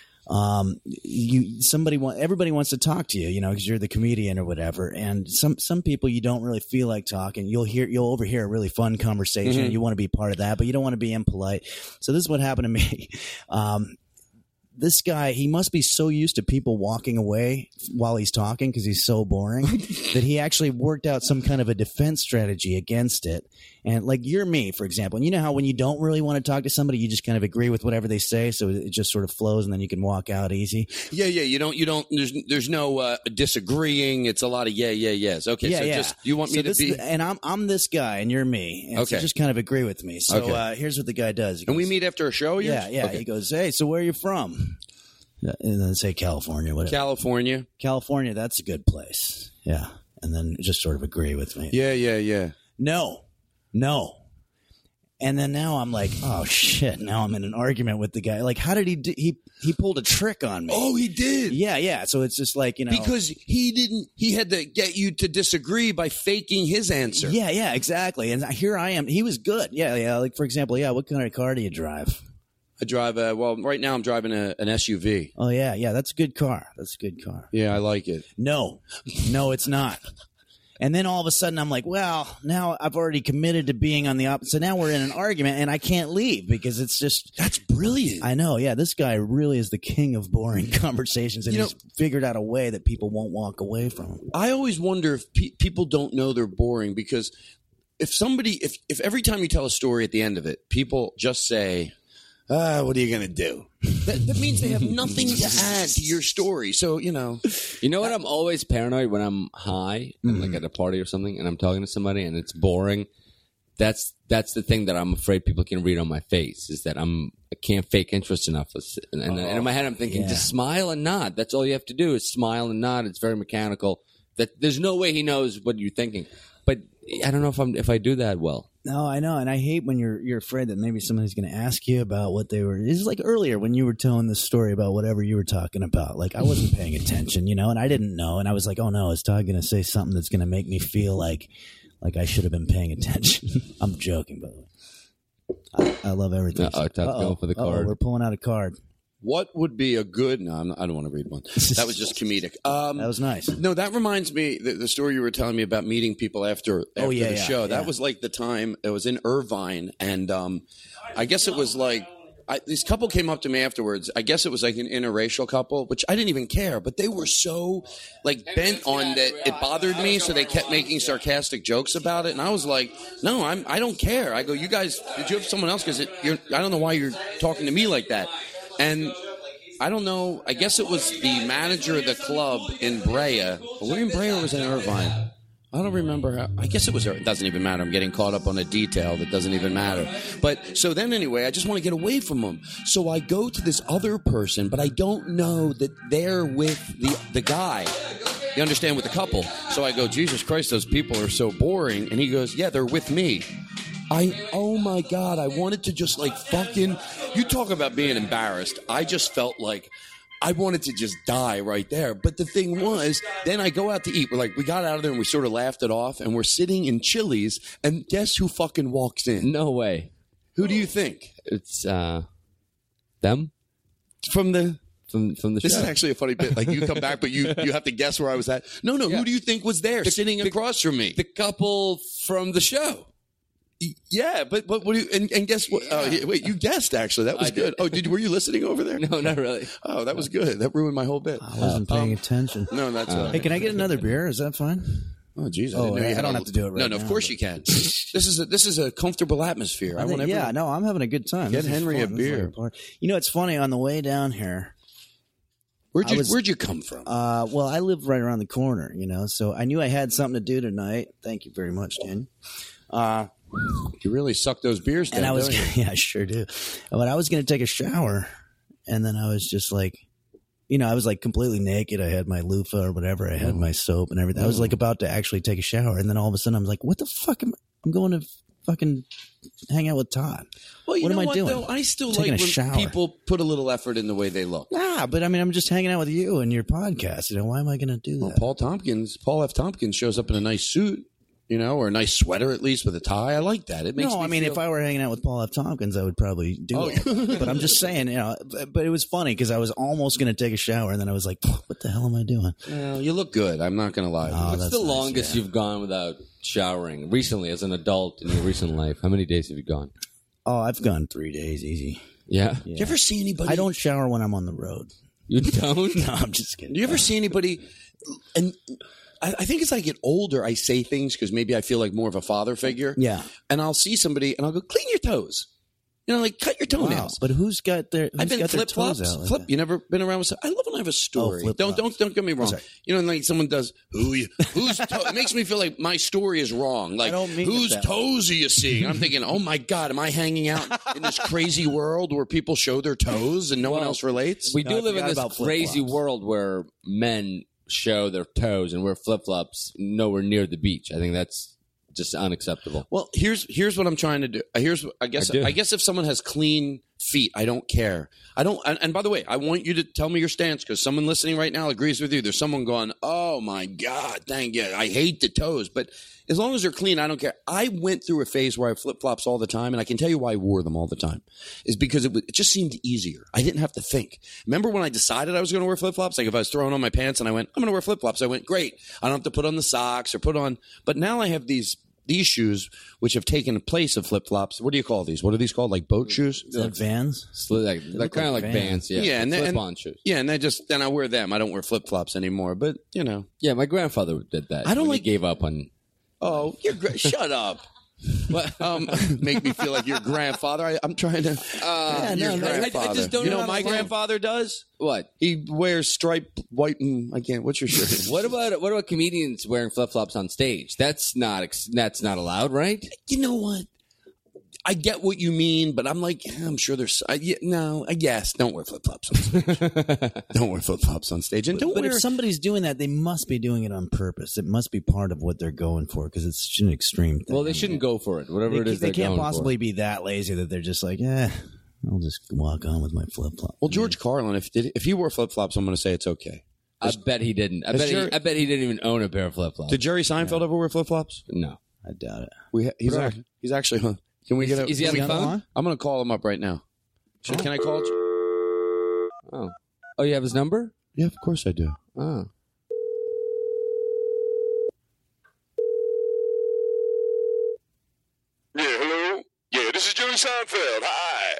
um, you somebody want everybody wants to talk to you, you know, because you're the comedian or whatever. And some some people you don't really feel like talking. You'll hear you'll overhear a really fun conversation. Mm-hmm. And you want to be part of that, but you don't want to be impolite. So this is what happened to me. Um, This guy, he must be so used to people walking away while he's talking because he's so boring that he actually worked out some kind of a defense strategy against it. And like you're me, for example, and you know how when you don't really want to talk to somebody, you just kind of agree with whatever they say, so it just sort of flows, and then you can walk out easy. Yeah, yeah. You don't. You don't. There's. There's no uh, disagreeing. It's a lot of yeah, yeah, yes. Okay. Yeah, so yeah. just you want so me to this, be. and I'm I'm this guy, and you're me. And Okay. So just kind of agree with me. So Okay. uh, here's what the guy does. He And we goes, meet after a show. Yours? Yeah, yeah. Okay. He goes, hey, so where are you from? And then say California, whatever. California. California, that's a good place. Yeah. And then just sort of agree with me. Yeah, yeah, yeah. No, no. And then now I'm like, oh, shit. Now I'm in an argument with the guy. Like, how did he do? He, he pulled a trick on me. Oh, he did. Yeah, yeah. So it's just like, you know. Because he didn't, he had to get you to disagree by faking his answer. Yeah, yeah, exactly. And here I am. He was good. Yeah, yeah. Like, for example, yeah, what kind of car do you drive? I drive a, well, right now I'm driving a, an S U V. Oh, yeah, yeah. That's a good car. That's a good car. Yeah, I like it. No, no, it's not. And then all of a sudden I'm like, well, now I've already committed to being on the opposite. So now we're in an argument and I can't leave because it's just. That's brilliant. I know. Yeah. This guy really is the king of boring conversations, and You know- he's figured out a way that people won't walk away from him. I always wonder if pe- people don't know they're boring because if somebody, if, if every time you tell a story at the end of it, people just say, ah, what are you going to do? That, that means they have nothing to add to your story. So, you know. You know what? I'm always paranoid when I'm high, Mm-hmm. like at a party or something, and I'm talking to somebody and it's boring. That's that's the thing that I'm afraid people can read on my face is that I'm I can't fake interest enough. And, and, and in my head, I'm thinking, yeah. just smile and nod. That's all you have to do is smile and nod. It's very mechanical. That there's no way he knows what you're thinking. But I don't know if I'm if I do that well. No, I know, and I hate when you're you're afraid that maybe somebody's going to ask you about what they were. It's like earlier when you were telling this story about whatever you were talking about. Like I wasn't paying attention, you know, and I didn't know, and I was like, oh no, is Todd going to say something that's going to make me feel like like I should have been paying attention? I'm joking, by the way. I, I love everything. Uh-oh, Todd's Uh-oh, going for the uh-oh, card. We're pulling out a card. What would be a good? No, I'm not, I don't want to read one. That was just comedic. Um, That was nice. No, that reminds me the, the story you were telling me about meeting people after after Oh, yeah, the yeah, show. That yeah. was like the time it was in Irvine, and um, I guess it was like I, this couple came up to me afterwards. I guess it was like an interracial couple, which I didn't even care, but they were so like bent on that it bothered me, so they kept making sarcastic jokes about it, and I was like, no, I'm I don't care. I go, you guys, did you have someone else? Because you're I don't know why you're talking to me like that. And I don't know. I guess it was the manager of the club in Brea. Were we in Brea or was it in Irvine? I don't remember how. I guess it was. It doesn't even matter. I'm getting caught up on a detail that doesn't even matter. But so then anyway, I just want to get away from them. So I go to this other person, but I don't know that they're with the the guy. You understand, with the couple. So I go, Jesus Christ, those people are so boring. And he goes, yeah, they're with me. I, oh my God, I wanted to just like fucking, you talk about being embarrassed. I just felt like I wanted to just die right there. But the thing was, then I go out to eat. We're like, we got out of there and we sort of laughed it off, and we're sitting in Chili's, and guess who fucking walks in? No way. Who do you think? It's uh, them. From the from from the This show. is actually a funny bit. Like you come back, but you you have to guess where I was at. No, no. Yeah. Who do you think was there The- sitting the- across from me? the couple from the show. Yeah, but but what do you, and, and guess what? Oh, yeah, wait, you guessed actually. That was I did. good. Oh, did were you listening over there? No, not really. Oh, that was good. That ruined my whole bit. I wasn't paying Um, attention. No, that's Uh, uh, Hey, can I get another beer? Is that fine? Oh, geez. Oh, didn't know you I had don't a- have to do it right No, no, of now, course but- you can. This is a, this is a comfortable atmosphere. I, I want think- everyone. yeah, no, I'm having a good time. Get This is Henry a fun. This is like beer. party. You know, it's funny. On the way down here, Where'd I you was- Where'd you come from? uh, well, I live right around the corner, you know, so I knew I had something to do tonight. Thank you very much, Dan. Uh, You really suck those beers down. and I was, don't you? yeah, I sure do. But I was going to take a shower, and then I was just like, you know, I was like completely naked. I had my loofah or whatever. I had Mm. my soap and everything. I was like about to actually take a shower, and then all of a sudden, I'm like, what the fuck? Am I'm going to fucking hang out with Todd. Well, you what know am I what, doing? though? I still Taking like a when shower. people put a little effort in the way they look. Nah, but I mean, I'm just hanging out with you and your podcast. You know, why am I going to do Well, that? Paul Tompkins, Paul F. Tompkins shows up in a nice suit, you know, or a nice sweater at least with a tie. I like that. It makes No, me I mean, feel- if I were hanging out with Paul F. Tompkins, I would probably do Oh, it. But I'm just saying, you know. But, but it was funny because I was almost going to take a shower, and then I was like, "What the hell am I doing?" Well, you look good. I'm not going to lie. Oh, What's that's the nice, longest yeah. you've gone without showering recently as an adult in your recent life? How many days have you gone? Oh, I've gone three days easy. Yeah. Do you ever see anybody? I don't shower when I'm on the road. You don't? No, I'm just kidding. Do you ever see anybody? And I, I think as I get older, I say things because maybe I feel like more of a father figure. Yeah. And I'll see somebody and I'll go, clean your toes. You know, like cut your Wow. toenails. But who's got their? Who's I've been got their flip toes flops. out like Flip. that? You never been around with? I love when I have a story. flip don't flops. don't don't get me wrong. sorry. You know, like someone does. Who you? Whose? toe? It makes me feel like my story is wrong. Like don't mean it whose that toes are you seeing? I'm thinking, oh my god, am I hanging out in this crazy world where people show their toes and no one Well, else relates? We No, do I live in forgot this about crazy flip-flops. world where men show their toes and wear flip flops nowhere near the beach. I think that's just unacceptable. Well, here's here's what I'm trying to do. Here's I guess I do. I, guess if someone has clean feet, I don't care. I don't. And, and by the way, I want you to tell me your stance because someone listening right now agrees with you. There's someone going, "Oh my god, thank you. I hate the toes," but as long as they're clean, I don't care. I went through a phase where I flip flops all the time, and I can tell you why I wore them all the time. Is because it, was, it just seemed easier. I didn't have to think. Remember when I decided I was going to wear flip flops? Like if I was throwing on my pants and I went, "I'm going to wear flip flops," I went, "Great. I don't have to put on the socks or put on." But now I have these. These shoes, which have taken the place of flip flops, what do you call these? What are these called? Like boat shoes? Is that Vans? So like, they're look kind of like like Vans. Vans, yeah. Yeah, and then- flip on shoes. Yeah, and I just then I wear them. I don't wear flip flops anymore. But you know, Yeah, my grandfather did that. I don't when like- He gave up on. oh, you're gra- shut up. What? Um, make me feel like your grandfather. I, I'm trying to. Uh, Yeah, your no, no, I- I grandfather. just don't you know know how what my to- grandfather does? What? He wears striped white and I can't. What's your shirt? What about what about comedians wearing flip flops on stage? That's not ex- that's not allowed, right? You know what? I get what you mean, but I'm like, I'm sure there's. I, yeah, no, I guess don't wear flip flops on stage. Don't wear flip flops on stage, and don't But wear. if somebody's doing that, they must be doing it on purpose. It must be part of what they're going for because it's such an extreme thing. Well, they shouldn't go for it. Whatever They, it is, they they're can't going possibly for. be that lazy that they're just like, eh, I'll just walk on with my flip flop. well, George Carlin, if did, if he wore flip flops, I'm going to say it's okay. I bet he didn't. I Has bet. Jerry- he, I bet he didn't even own a pair of flip flops. Did Jerry Seinfeld ever wear flip flops? No. I doubt it. We ha- he's Put it act- he's actually. Huh, can we Is- get a? is he can on we- the phone? I'm going to call him up right now. Should, Can I call? Oh. Oh, you have his number? Yeah, of course I do. Oh. Yeah, hello? Yeah, this is Jerry Seinfeld. Hi.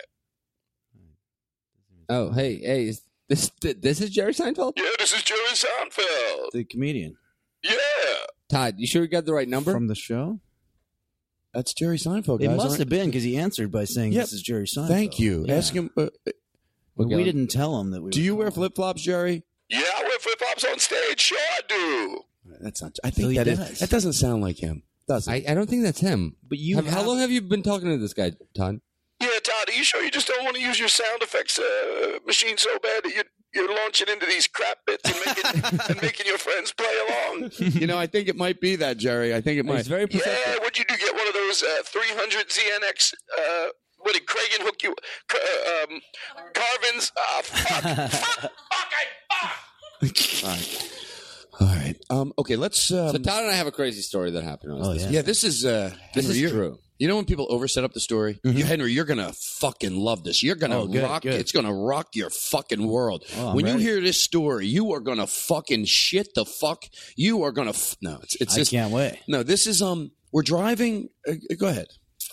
Oh, hey, hey, is this this is Jerry Seinfeld? Yeah, this is Jerry Seinfeld. The comedian Yeah. Todd, you sure you got the right number? from the show. That's Jerry Seinfeld. It guys, must aren't- have been because he answered by saying, Yep. "This is Jerry Seinfeld." Thank you. Yeah. Ask him. Uh, But Okay. we didn't tell him that we. do were you wear calling. flip flops, Jerry? Yeah, I wear flip flops on stage. Sure, I do. That's not. I So think he that is. does. That doesn't sound like him. Does it? I, I don't think that's him. But you Have- how have- long have you been talking to this guy, Todd? Yeah, Todd, are you sure you just don't want to use your sound effects uh, machine so bad that you're, you're launching into these crap bits and making, and making your friends play along? you know, I think it might be that, Jerry. I think it might. He's very perceptive. Yeah, would you do get one of those uh, three hundred Z N X? Uh, what did Kragen hook you? Uh, um, Carvins? Ah, fuck. fuck. Fuck. All right. All right. Um, okay, let's. Um, So Todd and I have a crazy story that happened. on Oh, this. yeah. yeah, this is. Uh, This Henry, is you're, true. You know when people overset up the story? Mm-hmm. You, Henry, you're going to fucking love this. You're going to Oh, good, rock good. It's going to rock your fucking world. Oh, I'm when ready. you hear this story, you are going to fucking shit the fuck. You are going to f- No, it's it's I just can't wait. No, this is um we're driving uh, go ahead.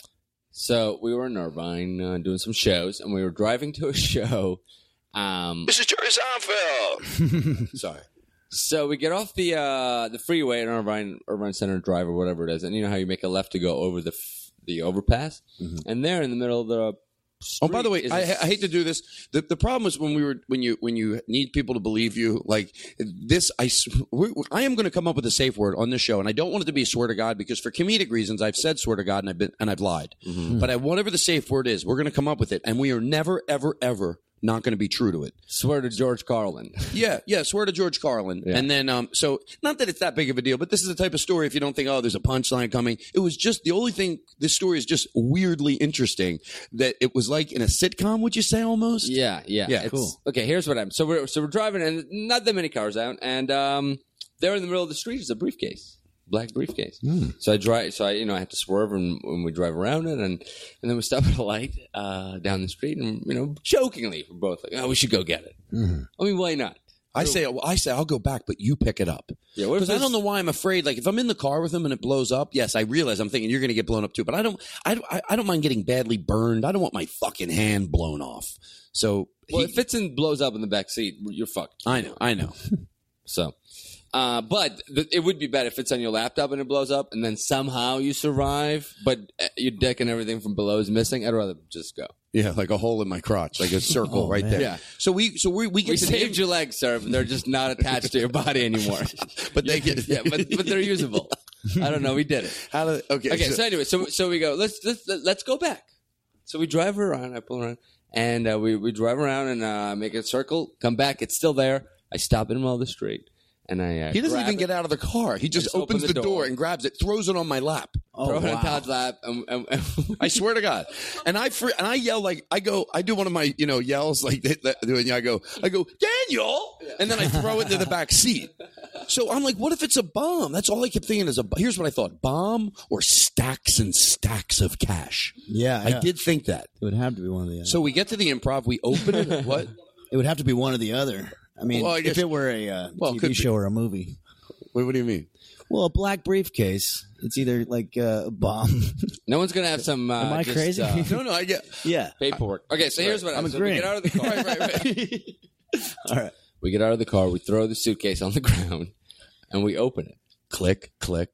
So we were in Irvine uh, doing some shows, and we were driving to a show. Um, This is Jerry Seinfeld. Sorry. So we get off the uh, the freeway in Irvine, Irvine Center Drive or whatever it is, and you know how you make a left to go over the f- the overpass, and there in the middle of the Oh, by the way, is I, a- I hate to do this. The the problem is when we were when you when you need people to believe you like this. I s- we I am going to come up with a safe word on this show, and I don't want it to be swear to God because for comedic reasons I've said swear to God and I've been and I've lied. But I, whatever the safe word is, we're going to come up with it, and we are never ever ever not going to be true to it. Swear to George Carlin. Yeah, yeah, swear to George Carlin. Yeah. And then, um, so not that it's that big of a deal, but this is the type of story if you don't think, oh, there's a punchline coming. It was just the only thing, this story is just weirdly interesting that it was like in a sitcom, would you say almost? Yeah, yeah, Yeah, It's- cool. Okay, here's what I'm. So we're so we're driving, and not that many cars out, and um, there in the middle of the street is a briefcase, black briefcase. So I drive. So I, you know, I have to swerve, and when we drive around it, and and then we stop at a light uh, down the street, and you know, jokingly, we're both like, oh, we should go get it. I mean, why not? I say, I say, I'll go back, but you pick it up. Yeah, what if Because I this- don't know why I'm afraid. Like if I'm in the car with him and it blows up, yes, I realize I'm thinking you're going to get blown up too. But I don't, I, I, I don't mind getting badly burned. I don't want my fucking hand blown off. So Well, he- if it's in blows up in the back seat, you're fucked. I know, I know. So, uh, but th- it would be better if it's on your laptop and it blows up, and then somehow you survive, but uh, your dick and everything from below is missing. I'd rather just go. Yeah, like a hole in my crotch, like a circle Oh, right man. there. Yeah. So we, so we, we get We to saved the, your legs, sir. But they're just not attached to your body anymore. but they get, Yeah, but but they're usable. I don't know. We did it. How do, okay. Okay. so- So anyway, so so we go. Let's let's let's go back. So we drive around. I pull around, and uh, we we drive around and uh, make a circle. Come back. It's still there. I stop in the middle of the street, and I uh, He doesn't grab even it, get out of the car. He just, just open opens the the, door. door. and grabs it, throws it on my lap. Oh, throw it wow. on Todd's lap, and, and, and I swear to God. And I fr- and I yell like I go. I do one of my you know yells like that. that doing. I go. I go Daniel, and then I throw it into the back seat. So I'm like, what if it's a bomb? That's all I kept thinking is a. Here's what I thought: bomb or stacks and stacks of cash. Yeah, I yeah. did think that. It would have to be one of the other. So we get to the improv. We open it. What? it would have to be one or the other. I mean, Well, I guess- if it were a uh, Well, it T could V be. show or a movie. What, what do you mean? Well, a black briefcase. It's either like uh, a bomb. no one's gonna have some. Uh, Am I just, crazy? uh, No, no. I get. yeah. paperwork. Okay, so here's what I'm happens. So we agreeing. get out of the car. Right, right, right. All right. We get out of the car. We throw the suitcase on the ground, and we open it. Click, click.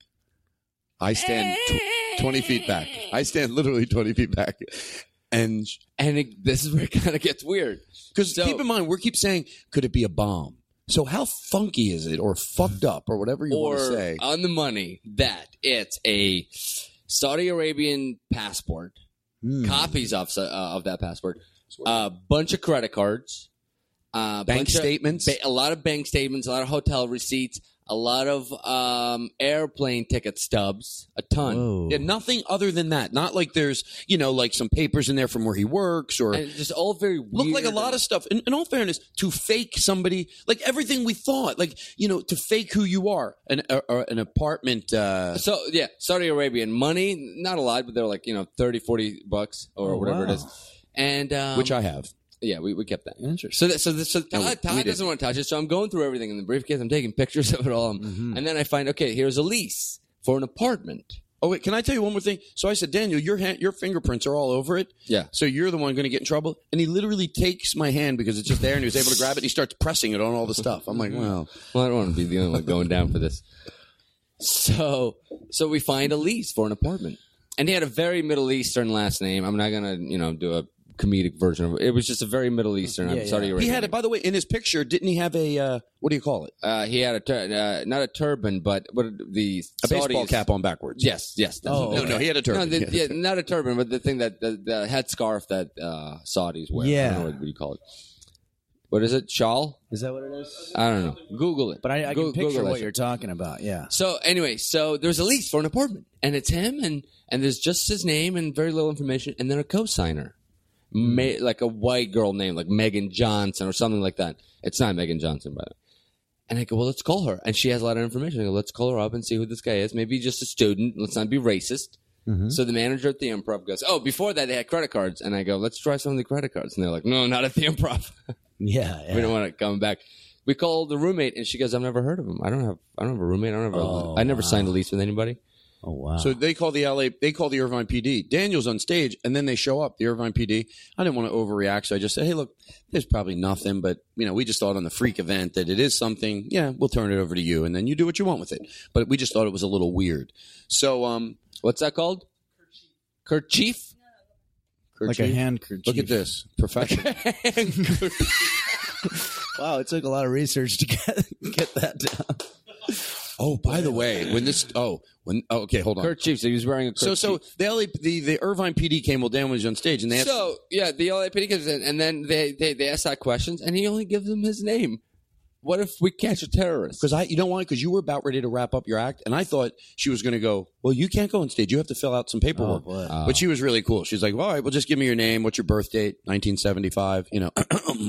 I stand tw- twenty feet back. I stand literally twenty feet back, and And it, this is where it kind of gets weird. because So- keep in mind, we keep saying, could it be a bomb? So how funky is it, or fucked up, or whatever you Or want to say? on the money that it's a Saudi Arabian passport, Hmm. copies of uh, of that passport, a bunch of credit cards, uh, Bank bunch of- statements? ba- a lot of bank statements, a lot of hotel receipts, a lot of um, airplane ticket stubs, a ton. Whoa. Yeah, nothing other than that. Not like there's, you know, like some papers in there from where he works, or And just all very weird. look like a lot of stuff. In, in all fairness, to fake somebody, like everything we thought, like you know, to fake who you are, an uh, uh, an apartment. Uh, So yeah, Saudi Arabian money, not a lot, but they're like, you know, thirty, forty bucks or Oh, whatever wow. it is. And um, which I have. yeah, we, we kept that. Interesting. So that, so that, so No, we- Todd, Todd we doesn't didn't. want to touch it. So I'm going through everything in the briefcase. I'm taking pictures of it all, Mm-hmm. and then I find okay, here's a lease for an apartment. Oh wait, can I tell you one more thing? So I said, Daniel, your hand, your fingerprints are all over it. Yeah. So you're the one going to get in trouble. And he literally takes my hand because it's just there, and he was able to grab it. And he starts pressing it on all the stuff. I'm like, well, Well, I don't want to be the only one going down for this. So so we find a lease for an apartment, and he had a very Middle Eastern last name. I'm not gonna you know do a comedic version of it. It was just a very Middle Eastern. I'm Yeah, Saudi yeah. Arabian. he had it. By the way, in his picture, didn't he have a uh, what do you call it? Uh, he had a tur- uh, not a turban, but what the A baseball Saudis- cap on backwards. Yes, yes. That's Oh, what- No, no, he had a turban. No, the, yeah, not a turban, but the thing that the, the headscarf that uh, Saudis wear. I Yeah. don't know what, what do you call it? What is it? Shawl? Is that what it is? I don't know. Google it. But I, I Go- can picture Google that what shit. you're talking about. Yeah. So anyway, so there's a lease for an apartment, and it's him, and and there's just his name and very little information, and then a co-signer, Ma- like a white girl name, like Megan Johnson or something like that. It's not Megan Johnson, by the way. And I go, well, let's call her, and she has a lot of information. I go, let's call her up and see who this guy is. Maybe just a student. Let's not be racist. Mhm. So the manager at the Improv goes, "Oh, before that they had credit cards," and I go, "Let's try some of the credit cards." And they're like, "No, not at the Improv. Yeah, yeah. We don't want it coming back." We called the roommate, and she goes, "I've never heard of him. I don't have. I don't have a roommate. I don't have. A, Oh, I never wow. signed a lease with anybody." Oh wow. So they call the L A, they call the Irvine P D. Daniel's on stage, and then they show up, the Irvine P D. I didn't want to overreact, so I just said, "Hey, look, there's probably nothing, but you know, we just thought on the freak event that it is something. Yeah, we'll turn it over to you, and then you do what you want with it." But we just thought it was a little weird. So, um, what's that called? Kerchief. Like a handkerchief. Look at this, professional. Wow, it took a lot of research to get get that down. Oh, by the way, when this oh when oh, okay, hold on. Kerchief. So he was wearing a So kerchief. so the L A, the the Irvine P D came while Dan was on stage, and they asked, So yeah, the L A P D comes in, and then they, they they ask that questions, and he only gives them his name. What if we catch a terrorist? because I you know why? Because you were about ready to wrap up your act, and I thought she was going to go, "Well, you can't go on stage. You have to fill out some paperwork." Oh, boy. But she was really cool. She's like, "Well, all right, well, just give me your name. What's your birth date? nineteen seventy-five." You know,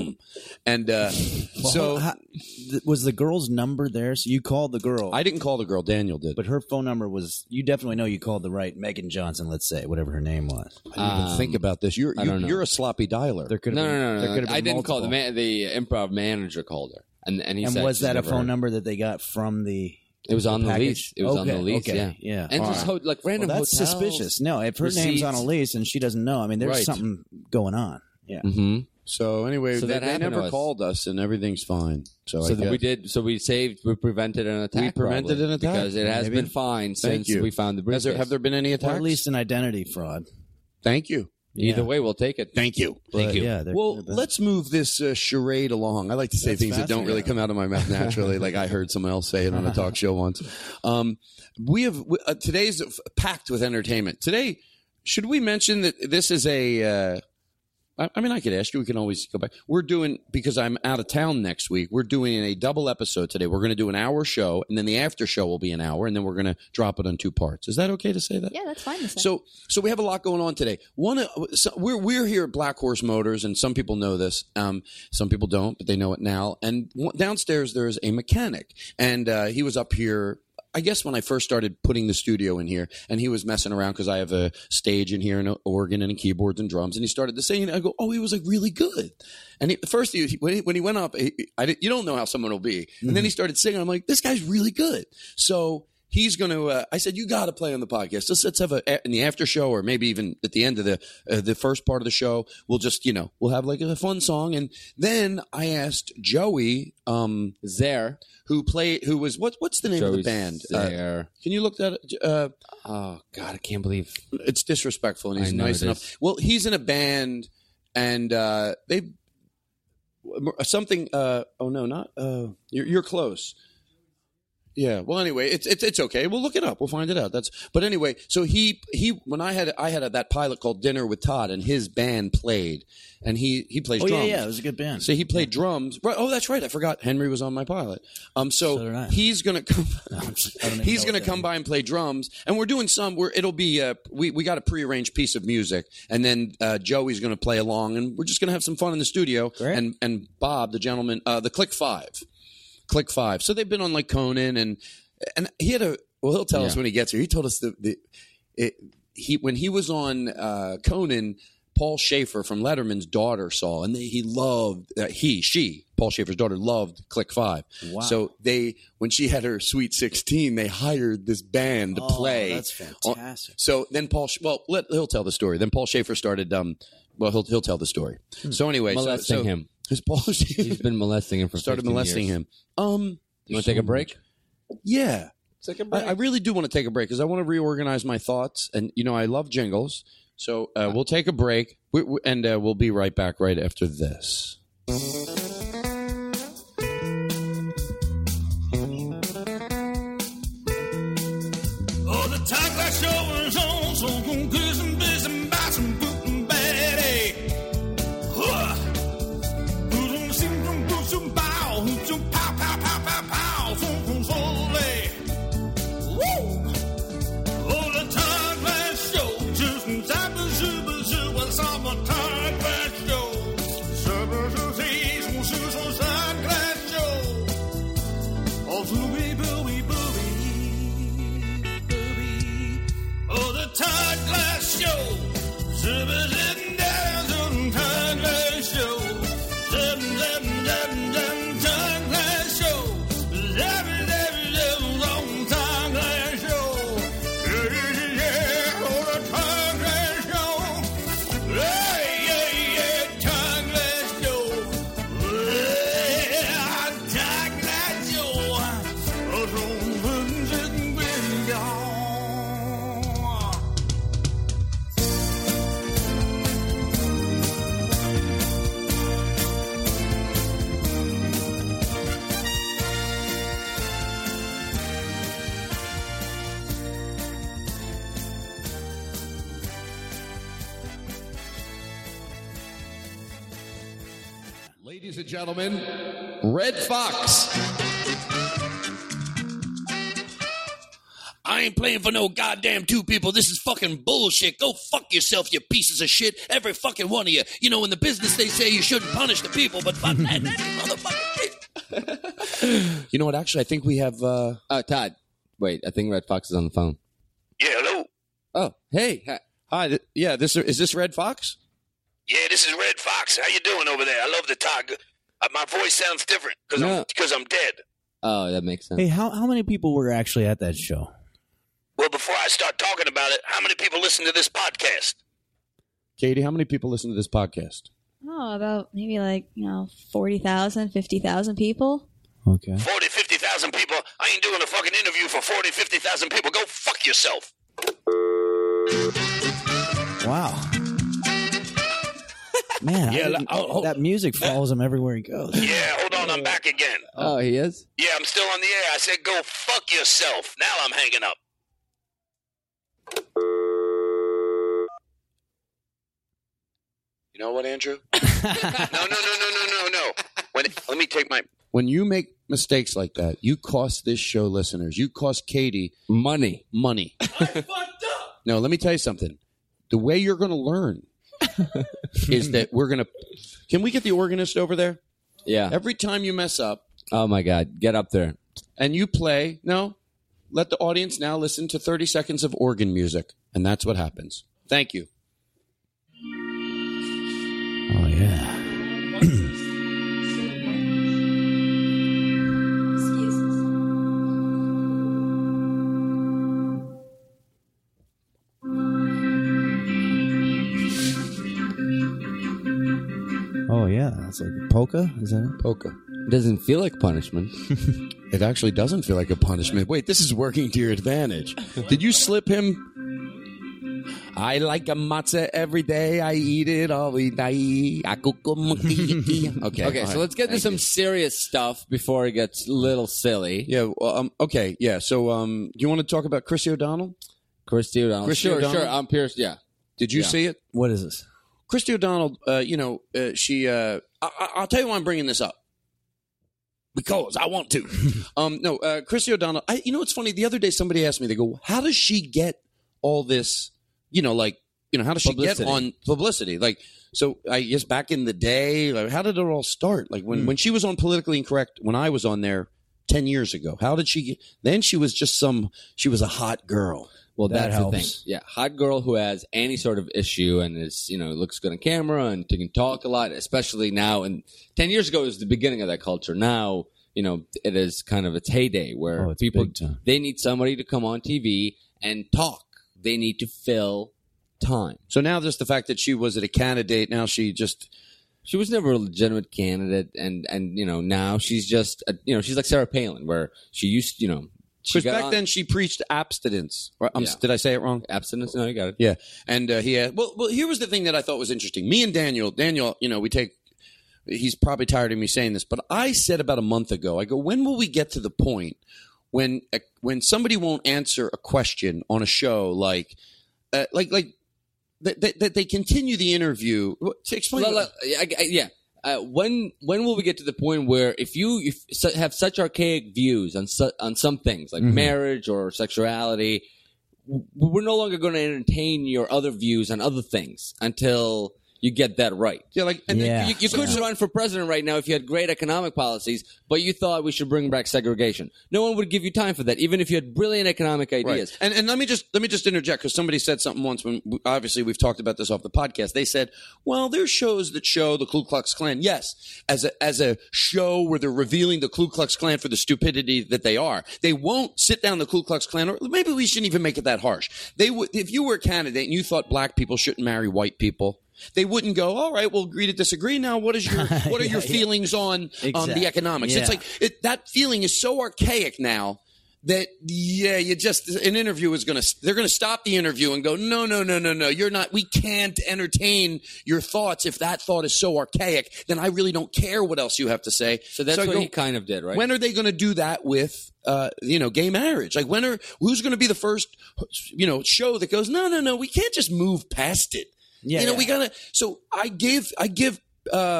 and uh, Well, so how- th- was the girl's number there? So you called the girl, I didn't call the girl. Daniel did. but her phone number was. You definitely know you called the right Megan Johnson. Let's say whatever her name was. I didn't even Um, think about this. You're I you're, don't know. you're a sloppy dialer. There could No, have no, been, no, there no. could have no. been I didn't call the multiple. man. The Improv manager called her, and and he And said was she's that a never phone heard. number that they got from the? It was on the package? lease. It was on the Okay, lease. okay, Yeah, yeah. And All just right. ho- like random Well, that's hotels. suspicious. No, if her name's on a receipts. lease and she doesn't know, I mean, there's Right. something going on. Yeah. Mm-hmm. So anyway, So they, that they happened to never us. called us, and everything's fine. So, So I that we guess. did. So we saved. We prevented an attack. We prevented probably, an attack. because it has Maybe. been fine Thank since you. we found the Has briefcase. there, have there been any Or attacks? at least an identity fraud. Thank you. Either Yeah. way, we'll take it. Thank you. But, Yeah. there Well, could have been. let's move this uh, charade along. I like to say That's things that don't really fascinating. come out of my mouth naturally, like I heard someone else say it on a talk show once. Um, we have we, uh, today's f- packed with entertainment. Today, should we mention that this is a? Uh, I, I mean, I could ask you. We can always go back. We're doing because I'm out of town next week. We're doing a double episode today. We're going to do an hour show, and then the after show will be an hour, and then we're going to drop it on two parts. Is that okay to say that? Yeah, that's fine. To say. So, so we have a lot going on today. One, uh, so we're we're here at Black Horse Motors, and some people know this. Um, some people don't, but they know it now. And w- downstairs there is a mechanic, and uh, he was up here. I guess when I first started putting the studio in here, and he was messing around because I have a stage in here and an organ and keyboards and drums, and he started to sing. And I go, "Oh, he was like really good." And he, first, he, when, he, when he went up, he, I didn't, you don't know how someone will be. And then he started singing. I'm like, "This guy's really good." So he's going to. Uh, I said, "You got to play on the podcast. Let's let's have a in the after show, or maybe even at the end of the uh, the first part of the show. We'll just you know we'll have like a fun song." And then I asked Joey um, Zare, who played, who was what what's the name of Joey the band? Uh, Zare. can you look that? Uh, oh God, I can't believe it's disrespectful, and he's I know nice it enough. is. Well, he's in a band, and uh, they something. Uh, oh no, not uh, you're, you're close. Yeah. Well, anyway, it's it's it's okay. We'll look it up. We'll find it out. That's. But anyway, so he he when I had I had a, that pilot called Dinner with Todd, and his band played, and he he plays Oh yeah, drums. yeah, it was a good band. So he played drums. Right. Oh, that's right. I forgot. Henry was on my pilot. Um. So, So did I. he's gonna come. I don't even he's know gonna what come that by and play drums, and we're doing some. Where it'll be. Uh, we we got a prearranged piece of music, and then uh, Joey's gonna play along, and we're just gonna have some fun in the studio. Great. And and Bob, the gentleman, uh, the Click Five, Click Five. So they've been on like Conan, and and he had a. Well, he'll tell us Yeah. when he gets here. He told us the the. It, he when he was on uh, Conan. Paul Schaefer from Letterman's daughter saw, and they, he loved uh, he she Paul Schaefer's daughter loved Click Five. Wow. So they when she had her Sweet Sixteen, they hired this band to Oh, play. that's fantastic. So then Paul, Sch- well, let, he'll tell the story. Then Paul Schaefer started. Um, well, he'll he'll tell the story. So anyway, so, molesting so him. Is Paul Schaefer He's been molesting him for started fifteen molesting years. him? Um, You want to take a break? yeah. Take a I, I really do want to take a break because I want to reorganize my thoughts, and you know I love jingles. So uh, we'll take a break, we, we, and uh, we'll be right back right after this. Oh, the Todd Glass Show is on, so go get some biz and buy some boot and Betty. Huh. Who's on the scene from Bruce and Bow, who's on pow, pow, pow, pow, pow, from from Foley. Woo! Oh, the Todd Glass Show, just inside the super zoo, what's on the Todd Glass Show? Super zoo season. Ladies and gentlemen, Red Fox. I ain't playing for no goddamn two people. This is fucking bullshit. Go fuck yourself, you pieces of shit. Every fucking one of you. You know, in the business they say you shouldn't punish the people, but fuck that, that motherfucking shit. You know what? Actually, I think we have... Uh, uh, Todd, wait. I think Red Fox is on the phone. Yeah, hello? Oh, hey. Hi. Hi. Th- yeah, this is this Red Fox? Yeah, this is Red Fox. How you doing over there? I love the Todd. Uh, my voice sounds different because No. I'm, 'cause I'm dead. Oh, that makes sense. Hey, how how many people were actually at that show? Well, before I start talking about it, how many people listen to this podcast? Katie, how many people listen to this podcast? Oh, about maybe like, you know, forty thousand, fifty thousand people. Okay. forty, fifty thousand people. I ain't doing a fucking interview for forty, fifty thousand people. Go fuck yourself. Wow. Man, Yeah, I la- didn't- oh, oh. that music follows him everywhere he goes. Yeah, hold on, I'm back again. Oh, he is? Yeah, I'm still on the air. I said go fuck yourself. Now I'm hanging up. You know what, Andrew? no, no, no, no, no, no, no. When, let me take my... When you make mistakes like that, you cost this show listeners. You cost Katie money. Money. I fucked up. No, let me tell you something. The way you're going to learn is that we're going to... Can we get the organist over there? Yeah. Every time you mess up... Oh, my God. Get up there. And you play... No. Let the audience now listen to thirty seconds of organ music. And that's what happens. Thank you. Oh, yeah. Oh, yeah. That's like polka? Is that it? Polka. It doesn't feel like punishment. It actually doesn't feel like a punishment. Wait, this is working to your advantage. Did you slip him? I like a matzah every day. I eat it all the day. Okay. Okay, so let's get into some serious stuff before it gets a little silly. Yeah. Well, um, okay. Yeah. So, um, do you want to talk about Chrissy O'Donnell? Christy O'Donnell. Christy sure, O'Donnell? sure. I'm Pierce. Yeah. Did you Yeah. see it? What is this? Christy O'Donnell. Uh, you know, uh, she. Uh, I- I- I'll tell you why I'm bringing this up. Because I want to. um, no, uh, Christy O'Donnell. I, you know, it's funny. The other day, somebody asked me. They go, "How does she get all this? You know, like, you know, how does she Publicity. get on publicity? Like, so I guess back in the day, like, how did it all start? Like when, Hmm. when she was on Politically Incorrect, when I was on there ten years ago, how did she get? Then she was just some. She was a hot girl. Well, That that's helps. the thing. Yeah, hot girl who has any sort of issue and is, you know, looks good on camera and can talk a lot, especially now. And ten years ago was the beginning of that culture. Now, you know, it is kind of its heyday where Oh, it's people big time. they need somebody to come on T V and talk. They need to fill time. So now just the fact that she was a candidate, now she just. She was never a legitimate candidate, and and you know now she's just a, you know she's like Sarah Palin, where she used you know she Because got back on- then she preached abstinence. Or, um, Yeah. Did I say it wrong? abstinence. No, you got it. Yeah, and uh, he had. Well, well, here was the thing that I thought was interesting. Me and Daniel, Daniel, you know, we take. He's probably tired of me saying this, but I said about a month ago, I go, when will we get to the point when uh, when somebody won't answer a question on a show like, uh, like, like that, that, that they continue the interview? To explain. Well, what- uh, I- I- yeah. Uh, when when will we get to the point where if you if su- have such archaic views on su- on some things like Mhm. marriage or sexuality, w- we're no longer going to entertain your other views on other things until you get that right. Yeah, like and Yeah. You, you couldn't run for president right now if you had great economic policies, but you thought we should bring back segregation. No one would give you time for that, even if you had brilliant economic ideas. Right. And and let me just let me just interject because somebody said something once when obviously we've talked about this off the podcast. They said, "Well, there's shows that show the Ku Klux Klan, yes, as a as a show where they're revealing the Ku Klux Klan for the stupidity that they are. They won't sit down the Ku Klux Klan, or maybe we shouldn't even make it that harsh. They would if you were a candidate and you thought black people shouldn't marry white people." They wouldn't go, all right, we'll agree to disagree. Now, what is your what are Yeah, your yeah. feelings on um, Exactly. the economics? It's Yeah. like it, that feeling is so archaic now that yeah, you just an interview is gonna they're gonna stop the interview and go, no, no, no, no, no, you're not. We can't entertain your thoughts if that thought is so archaic. Then I really don't care what else you have to say. So that's I what go, he kind of did, right? When are they going to do that with, uh, you know, gay marriage? Like, when are who's going to be the first, you know, show that goes, no, no, no, we can't just move past it. Yeah, you know, yeah. we gotta. So I give, I give uh,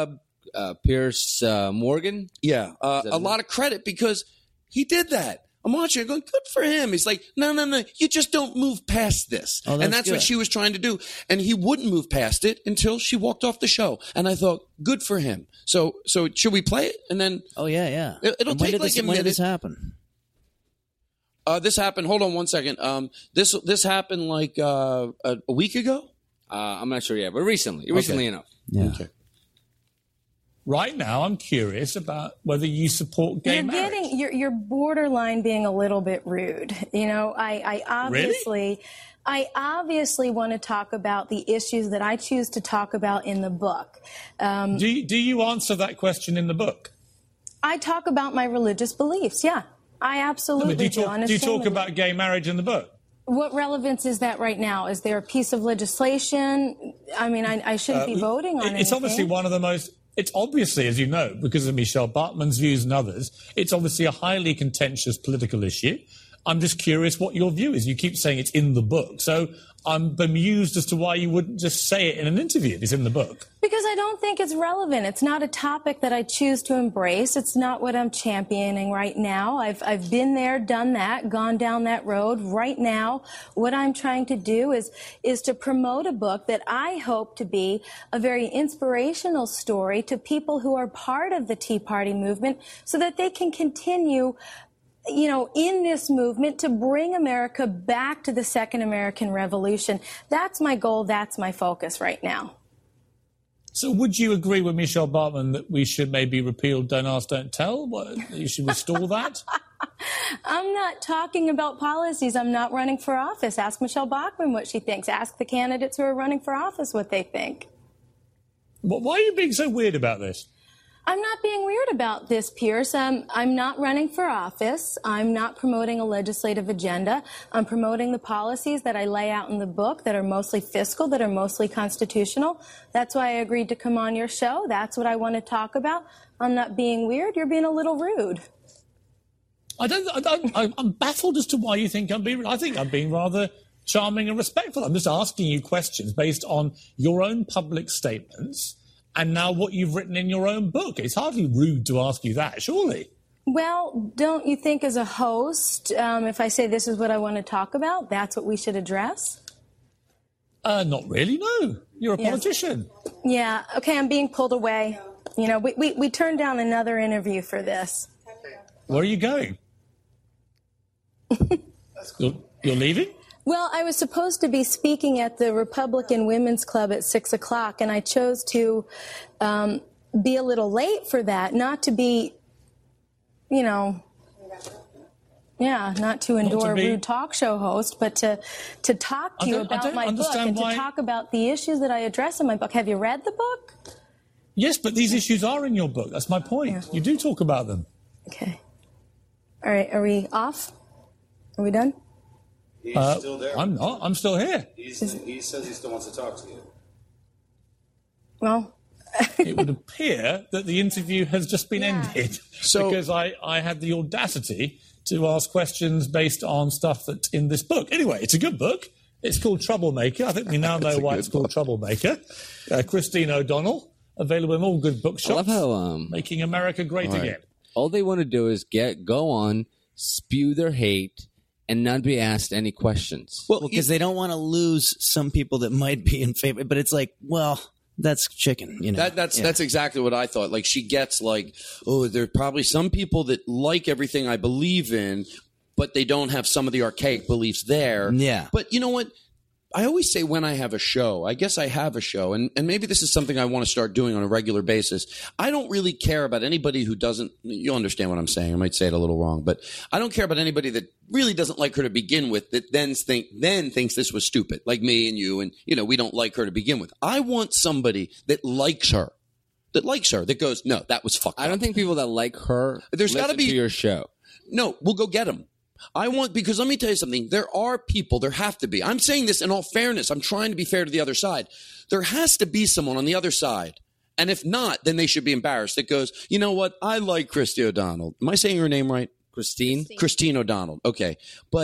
uh, Pierce uh, Morgan. Yeah, uh, that a his lot of credit because he did that. I'm watching it going, good for him. He's like, no, no, no, you just don't move past this. Oh, that's and that's what good. she was trying to do. And he wouldn't move past it until she walked off the show. And I thought, good for him. So so should we play it? And then Oh yeah, yeah. It, it'll And when take did like this, a when did minute. this happen? Uh, this happened, hold on one second. Um, this this happened like uh, a, a week ago? Uh, I'm not sure yet, but recently. Recently enough. Yeah. Okay. Right now, I'm curious about whether you support gay you're marriage. getting you're you're borderline being a little bit rude. You know, I, I obviously I obviously want to talk about the issues that I choose to talk about in the book. Um, do you, do you answer that question in the book? I talk about my religious beliefs. Yeah, I I absolutely mean, do you do. talk, do you talk unashamedly. about gay marriage in the book? What relevance is that right now? Is there a piece of legislation? I mean, I, I shouldn't Uh, be voting on it- It's anything. obviously one of the most. It's obviously, as you know, because of Michelle Bartman's views and others, it's obviously a highly contentious political issue. I'm just curious what your view is. You keep saying it's in the book. So I'm bemused as to why you wouldn't just say it in an interview. It's in the book. Because I don't think it's relevant. It's not a topic that I choose to embrace. It's not what I'm championing right now. I've, I've been there, done that, gone down that road. Right now, what I'm trying to do is, is to promote a book that I hope to be a very inspirational story to people who are part of the Tea Party movement so that they can continue you know, in this movement to bring America back to the Second American Revolution. That's my goal. That's my focus right now. So would you agree with Michelle Bartman that we should maybe repeal Don't Ask, Don't Tell? What, you should restore that? I'm not talking about policies. I'm not running for office. Ask Michelle Bachmann what she thinks. Ask the candidates who are running for office what they think. Wh- Why are you being so weird about this? I'm not being weird about this, Pierce. Um, I'm not running for office. I'm not promoting a legislative agenda. I'm promoting the policies that I lay out in the book that are mostly fiscal, that are mostly constitutional. That's why I agreed to come on your show. That's what I want to talk about. I'm not being weird. You're being a little rude. I don't, I don't, I'm- I'm baffled as to why you think I'm being, I think I'm being rather charming and respectful. I'm just asking you questions based on your own public statements and now what you've written in your own book. It's hardly rude to ask you that, surely. Well, don't you think as a host, um, if I say this is what I want to talk about, that's what we should address? Uh, not really, no. You're a Yes. politician. Yeah, okay, I'm being pulled away. You know, we, we, we turned down another interview for this. Where are you going? you're, you're leaving? Well, I was supposed to be speaking at the Republican Women's Club at six o'clock, and I chose to um, be a little late for that, not to be, you know, yeah, not to endure be- a rude talk show host, but to to talk to I you don't- I about don't my book understand and why- to talk about the issues that I address in my book. Have you read the book? Yes, but these issues are in your book. That's my point. You do talk about them. Okay. All right, are we off? Are we done? He's Uh, still there. I'm not. I'm still here. He's, he says he still wants to talk to you. Well, It would appear that the interview has just been ended because I, I had the audacity to ask questions based on stuff that's in this book. Anyway, it's a good book. It's called Troublemaker. I think we now know why it's called Troublemaker. Uh, Christine O'Donnell, available in all good bookshops. I love how um, Making America Great all right. Again. All they want to do is get go on, spew their hate, and not be asked any questions. Well, because they don't want to lose some people that might be in favor. But it's like, well, that's chicken, you know. That, that's Yeah. that's exactly what I thought. Like she gets like, oh, there are probably some people that like everything I believe in, but they don't have some of the archaic beliefs there. Yeah. But you know what? I always say when I have a show, I guess I have a show, and, and maybe this is something I want to start doing on a regular basis. I don't really care about anybody who doesn't, you'll understand what I'm saying. I might say it a little wrong, but I don't care about anybody that really doesn't like her to begin with, that then think, then thinks this was stupid, like me and you, and, you know, we don't like her to begin with. I want somebody that likes her, that likes her, that goes, no, that was fucked I don't think people that like her There's gotta listen be- to your show. No, we'll go get them. I want, because let me tell you something. There are people, there have to be. I'm saying this in all fairness. I'm trying to be fair to the other side. There has to be someone on the other side. And if not, then they should be embarrassed. That goes, you know what? I like Christy O'Donnell. Am I saying her name right? Christine? Christine O'Donnell. Okay. But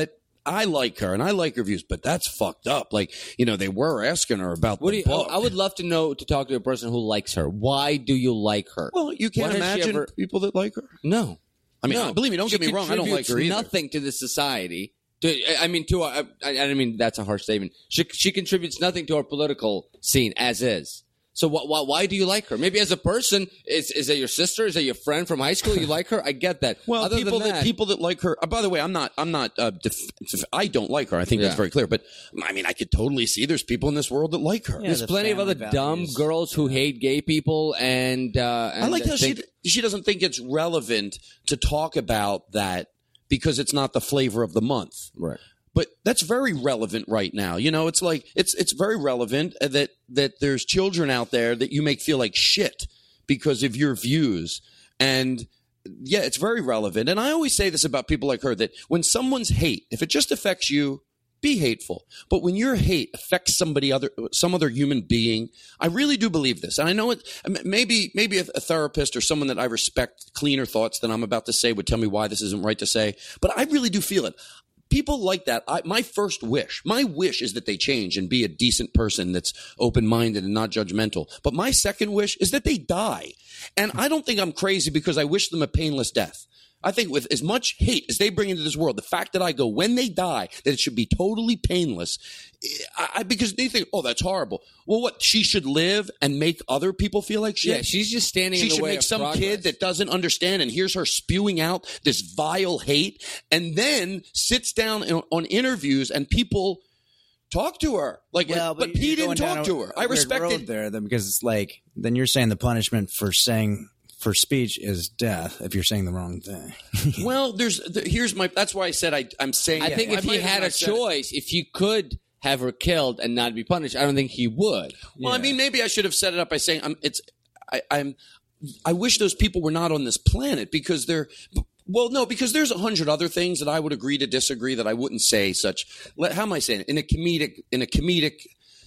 I like her and I like her views, but that's fucked up. Like, you know, they were asking her about What the do you, book. I would love to know to talk to a person who likes her. Why do you like her? Well, you can't What has she imagine ever- people that like her. No. I mean, No. believe me, don't She get me wrong. I don't like her contributes either. Nothing to the society. To, I mean, to our, I, I don't mean that's a harsh statement. She she contributes nothing to our political scene as is. So wh- wh- why do you like her? Maybe as a person, is is that your sister? Is that your friend from high school? You like her? I get that. Well, Other people than that, people that like her. Uh, by the way, I'm not. I'm not. Uh, def- def- I don't like her. I think that's Yeah. very clear. But I mean, I could totally see there's people in this world that like her. There's plenty of other dumb girls who hate gay people, and, uh, and I like how think- she she doesn't think it's relevant to talk about that because it's not the flavor of the month. Right. But that's very relevant right now. You know, it's like it's it's very relevant that that there's children out there that you make feel like shit because of your views. And yeah, it's very relevant. And I always say this about people like her, that when someone's hate, if it just affects you, be hateful. But when your hate affects somebody other, some other human being, I really do believe this. And I know it, maybe, maybe a, a therapist or someone that I respect cleaner thoughts than I'm about to say would tell me why this isn't right to say, but I really do feel it. People like that. I, my first wish, my wish is that they change and be a decent person that's open-minded and not judgmental. But my second wish is that they die. And I don't think I'm crazy because I wish them a painless death. I think with as much hate as they bring into this world, the fact that I go, when they die, that it should be totally painless, I, I, because they think, oh, that's horrible. Well, what? She should live and make other people feel like shit? Yeah, she's just standing She in the should way make of some progress. kid that doesn't understand and hears her spewing out this vile hate and then sits down in, on interviews and people talk to her. Like, Well, but, you're he didn't going down talk a- to her. a I weird respected road there then, because it's like then you're saying the punishment for saying for speech is death if you're saying the wrong thing. Well, there's the, here's my. That's why I said I, I'm saying. I think I if might he have had not a said it. choice, if he could have her killed and not be punished, I don't think he would. Well, I mean, maybe I should have set it up by saying I'm. It's. I, I'm. I wish those people were not on this planet because they're. Well, no, because there's a hundred other things that I would agree to disagree that I wouldn't say such. let- How am I saying it? In a comedic? In a comedic.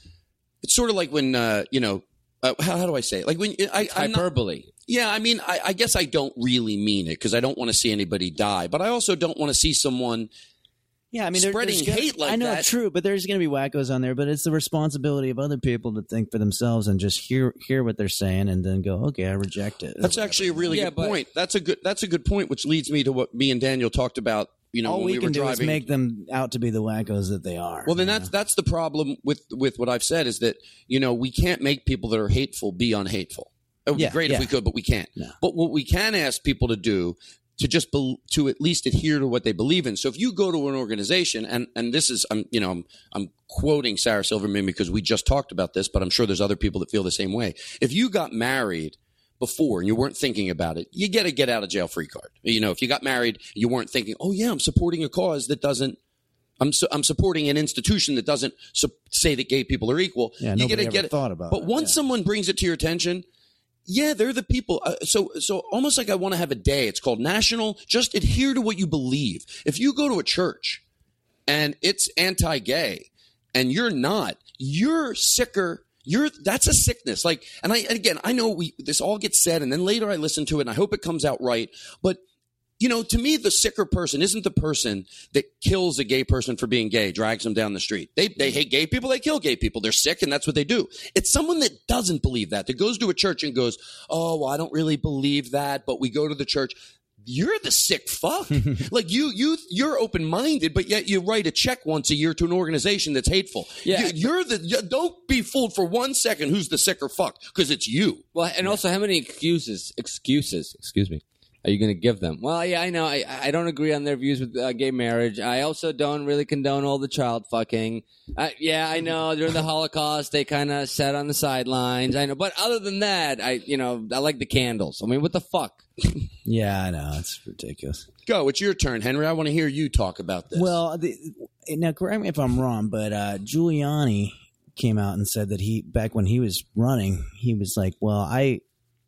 It's sort of like when uh, you know. Uh, how, how do I say it? Like when I I'm not- hyperbole. Yeah, I mean, I, I guess I don't really mean it because I don't want to see anybody die, but I also don't want to see someone. Yeah, I mean, there- spreading there's gonna- hate like I know, that. true, but there's going to be wackos on there. But it's the responsibility of other people to think for themselves and just hear hear what they're saying and then go, okay, I reject it. That's actually a really Yeah, good but- point. That's a good. That's a good point, which leads me to what me and Daniel talked about. You know, all when we, we, can were do driving. is make them out to be the wackos that they are. well, then that's that's the problem with with what I've said is that you know we can't make people that are hateful be unhateful. It would Yeah, be great yeah. if we could, but we can't. But what we can ask people to do to just be, to at least adhere to what they believe in. So if you go to an organization, and and this is I'm you know I'm I'm quoting Sarah Silverman because we just talked about this, but I'm sure there's other people that feel the same way. If you got married before and you weren't thinking about it, you get a get out of jail free card. You know, if you got married, you weren't thinking, oh yeah, I'm supporting a cause that doesn't. I'm su- I'm supporting an institution that doesn't su- say that gay people are equal. Yeah, you nobody gotta ever get it. thought about But it, once someone brings it to your attention, yeah, they're the people. Uh, so, so almost like I want to have a day. It's called National. Just adhere to what you believe. If you go to a church and it's anti-gay, and you're not, you're sicker. You're that's a sickness. Like, and I and again, I know we this all gets said, and then later I listen to it, and I hope it comes out right. But you know, to me, the sicker person isn't the person that kills a gay person for being gay, drags them down the street. They they hate gay people, they kill gay people. They're sick, and that's what they do. It's someone that doesn't believe that, that goes to a church and goes, oh, well, I don't really believe that, but we go to the church. You're the sick fuck. Like you, you, you're open-minded, but yet you write a check once a year to an organization that's hateful. Yeah. You, you're the. You, don't be fooled for one second. Who's the sicker fuck? Because it's you. Well, and also, how many excuses, excuses, excuse me, are you going to give them? Well, yeah, I know. I, I don't agree on their views with uh, gay marriage. I also don't really condone all the child fucking. I, yeah, I know. During the Holocaust, they kind of sat on the sidelines. I know. But other than that, I, you know, I like the candles. I mean, what the fuck? Yeah, I know. It's ridiculous. Go. It's your turn, Henry. I want to hear you talk about this. Well, the, now correct me if I'm wrong, but uh, Giuliani came out and said that he, back when he was running, he was like, well, I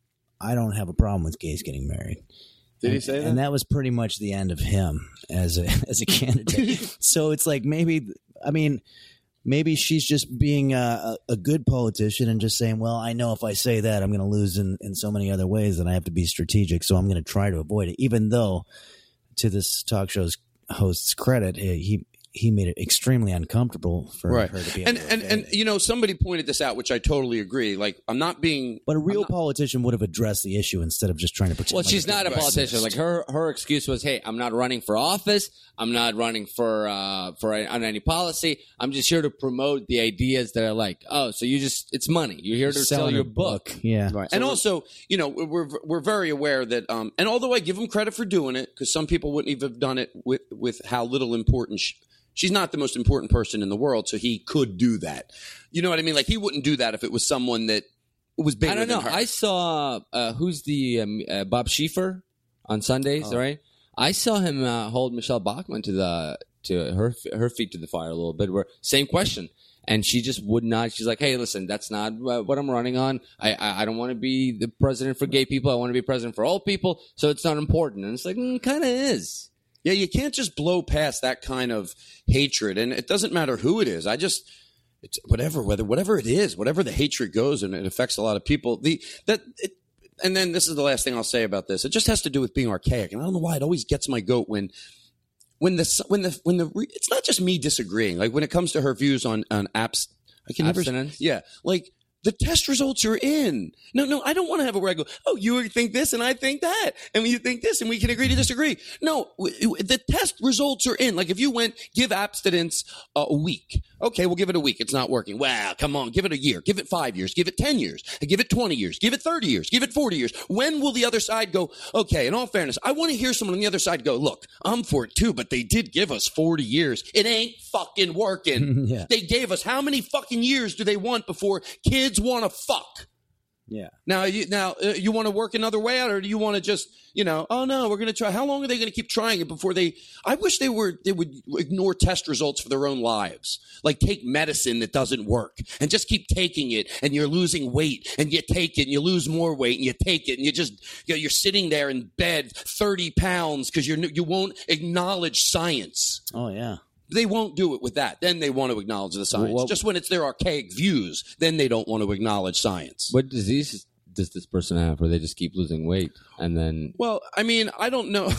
I don't have a problem with gays getting married. Did and, he say that? And that was pretty much the end of him as a as a candidate. So it's like maybe, I mean, maybe she's just being a, a good politician and just saying, well, I know if I say that, I'm going to lose in, in so many other ways and I have to be strategic. So I'm going to try to avoid it, even though, to this talk show's host's credit, he he made it extremely uncomfortable for Right. her to be And able to and, and you know, somebody pointed this out, which I totally agree. Like, I'm not being. But a real politician would have addressed the issue instead of just trying to pretend. Well, like she's it not a doesn't politician. exist. Like her, her excuse was, "Hey, I'm not running for office. I'm not running for uh, for a, on any policy. I'm just here to promote the ideas that I like." Oh, so you just—it's money. You're here to sell Selling your a book. book. Yeah. Right. So And we're- also, you know, we're we're very aware that, um, and although I give him credit for doing it, because some people wouldn't even have done it with with how little important she, she's not the most important person in the world, so he could do that. You know what I mean? Like, he wouldn't do that if it was someone that was bigger I don't know. than her. I saw uh, who's the um, uh, Bob Schieffer on Sundays, Oh. right? I saw him uh, hold Michelle Bachmann to the to her her feet to the fire a little bit. Where same question, and she just would not. She's like, "Hey, listen, that's not uh, what I'm running on. I I, I don't want to be the president for gay people. I want to be president for all people. So it's not important." And it's like, mm, kind of is. Yeah, you can't just blow past that kind of hatred, and it doesn't matter who it is. I just, it's whatever, whether whatever it is, whatever the hatred goes, and it affects a lot of people. The that, it, and then this is the last thing I'll say about this. It just has to do with being archaic, and I don't know why it always gets my goat when, when the when the when the it's not just me disagreeing. Like when it comes to her views on on apps, I can never, Abstinence? yeah, like. The test results are in. No, no, I don't want to have a where I go, oh, you think this and I think that. And you think this and we can agree to disagree. No, w- w- the test results are in. Like if you went, give abstinence uh, a week. Okay, we'll give it a week. It's not working. Wow, come on, give it a year. Give it five years. Give it ten years. Give it twenty years. Give it thirty years. Give it forty years. When will the other side go, okay, in all fairness, I want to hear someone on the other side go, look, I'm for it too, but they did give us forty years. It ain't fucking working. Yeah. They gave us how many fucking years do they want before kids want to fuck? Yeah. Now, you now uh, you want to work another way out, or do you want to just, you know, oh no, we're going to try. How long are they going to keep trying it before they? I wish they were. They would ignore test results for their own lives. Like take medicine that doesn't work and just keep taking it, and you're losing weight, and you take it, and you lose more weight, and you take it, and you just, you know, you're sitting there in bed, thirty pounds because you're you won't acknowledge science. Oh yeah. They won't do it with that. Then they want to acknowledge the science. Well, Just when it's their archaic views, then they don't want to acknowledge science. What disease does this person have where they just keep losing weight and then? Well, I mean, I don't know.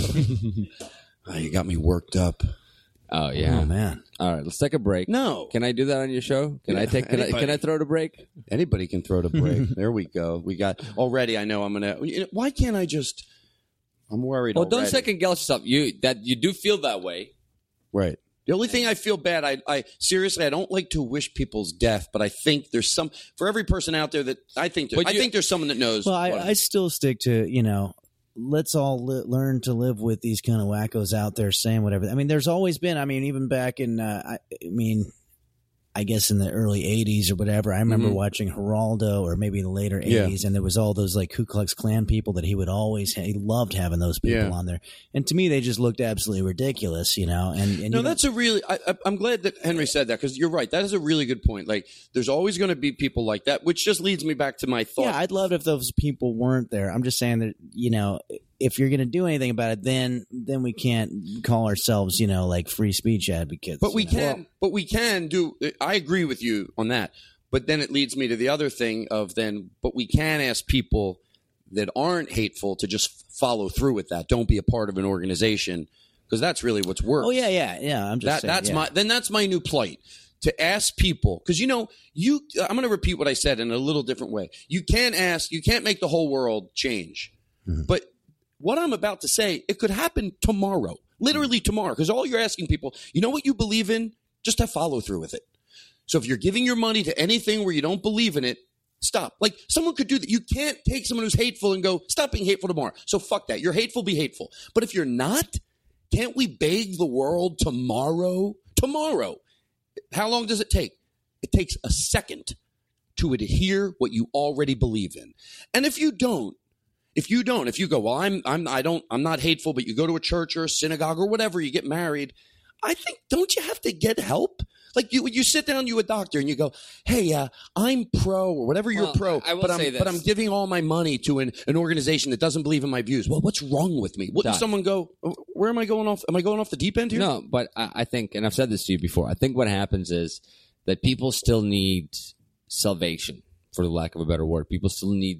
Oh, you got me worked up. Oh yeah, Oh man. All right, let's take a break. No. Can I do that on your show? Can Yeah, I take? Can I, anybody. can I throw it a break? Anybody can throw the break. There we go. We got already. I know I'm gonna. You know, why can't I just? I'm worried. Well, don't already. second guess yourself. You that you do feel that way. Right. The only thing I feel bad, I, I seriously, I don't like to wish people's death, but I think there's some for every person out there that I think. There, But I you- think there's someone that knows. Well, I, what- I still stick to, you know, let's all li- learn to live with these kind of wackos out there saying whatever. I mean, there's always been, I mean, even back in, uh, I, I mean, I guess in the early eighties or whatever, I remember Mhm. watching Geraldo or maybe the later Yeah. eighties, and there was all those like Ku Klux Klan people that he would always, he loved having those people Yeah. on there. And to me, they just looked absolutely ridiculous, you know, and, and No, you know, that's a really. I, I, I'm glad that Henry said that because you're right. That is a really good point. Like, there's always going to be people like that, which just leads me back to my thought. yeah, I'd love it if those people weren't there. I'm just saying that, you know, if you're going to do anything about it, then then we can't call ourselves, you know, like free speech advocates. But we you know? can, but we can do. I agree with you on that. But then it leads me to the other thing of then. But we can ask people that aren't hateful to just follow through with that. Don't be a part of an organization because that's really what's worse. Oh yeah, yeah, yeah. I'm just that saying, that's yeah. my then that's my new plight to ask people because you know you. I'm going to repeat what I said in a little different way. You can't ask. You can't make the whole world change, Mm-hmm. but. What I'm about to say, it could happen tomorrow, literally tomorrow, because all you're asking people, you know what you believe in? Just have follow through with it. So if you're giving your money to anything where you don't believe in it, stop. Like someone could do that. You can't take someone who's hateful and go, stop being hateful tomorrow. So fuck that. You're hateful, be hateful. But if you're not, can't we beg the world tomorrow? Tomorrow. How long does it take? It takes a second to adhere what you already believe in. And if you don't, If you don't, if you go, well, I'm, I'm, I don't, I'm not hateful, but you go to a church or a synagogue or whatever, you get married. I think, don't you have to get help? Like you, you sit down, you a doctor, and you go, hey, uh, I'm pro or whatever you're Well, pro, I will but I'm, say this. but I'm giving all my money to an, an organization that doesn't believe in my views. Well, what's wrong with me? Wouldn't Doc. someone go, where am I going off? Am I going off the deep end here? No, but I, I think, and I've said this to you before. I think what happens is that people still need salvation, for the lack of a better word. People still need the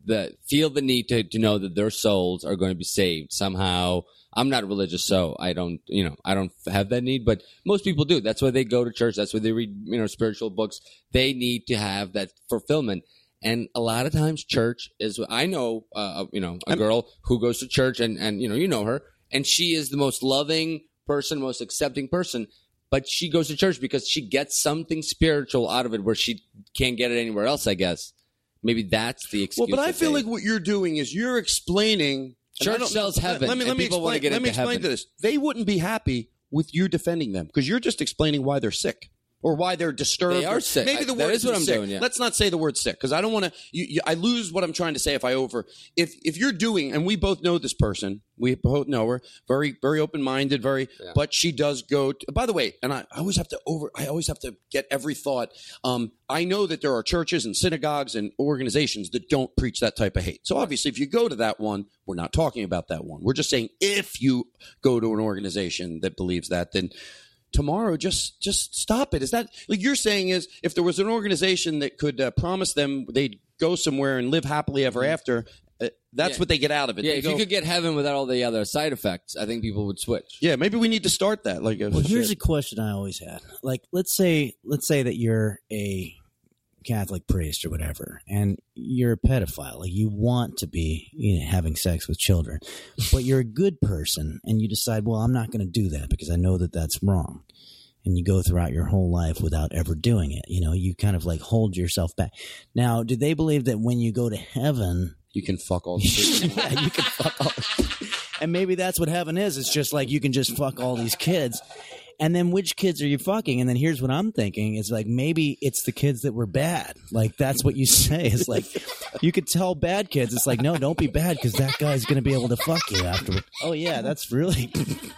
the feel the need to, to know that their souls are going to be saved somehow. I'm not religious, so I don't, you know, I don't have that need, but most people do. That's why they go to church. That's why they read, you know, spiritual books. They need to have that fulfillment. And a lot of times church is, I know, uh, you know, a girl who goes to church and, and, you know, you know her, and she is the most loving person, most accepting person, but she goes to church because she gets something spiritual out of it where she can't get it anywhere else, I guess. Maybe that's the excuse. Well, but I feel they, like what you're doing is you're explaining. Church sells heaven. Let me, let and me people explain, want to get let me into explain heaven. to this. They wouldn't be happy with you defending them because you're just explaining why they're sick or why they're disturbed. They are or, sick. Maybe the I- word that is what I'm sick. doing, yeah. Let's not say the word sick because I don't want to. You, you, I lose what I'm trying to say if I over. If if you're doing, and we both know this person, we both know her, very very open minded, very. Yeah. But she does go. To, by the way, and I, I always have to over. I always have to get every thought. Um, I know that there are churches and synagogues and organizations that don't preach that type of hate. So obviously, if you go to that one, we're not talking about that one. We're just saying if you go to an organization that believes that, then tomorrow just just stop it. Is that like you're saying is if there was an organization that could uh, promise them they'd go somewhere and live happily ever after, uh, that's Yeah. what they get out of it. Yeah, They if go, you could get heaven without all the other side effects, I think people would switch. yeah, maybe we need to start that. Like, a, Well, here's a question I always had. Like, let's say, let's say that you're a Catholic priest or whatever, and you're a pedophile. Like, you want to be, you know, having sex with children, but you're a good person, and you decide, well, I'm not going to do that because I know that that's wrong. And you go throughout your whole life without ever doing it. You know, you kind of like hold yourself back. Now, do they believe that when you go to heaven, you can fuck all the kids? yeah, you can fuck all. And maybe that's what heaven is. It's just like you can just fuck all these kids. And then which kids are you fucking? And then here's what I'm thinking. It's like maybe it's the kids that were bad. Like that's what you say. It's like you could tell bad kids. It's like, no, don't be bad because that guy's going to be able to fuck you afterward. Oh, yeah, that's really...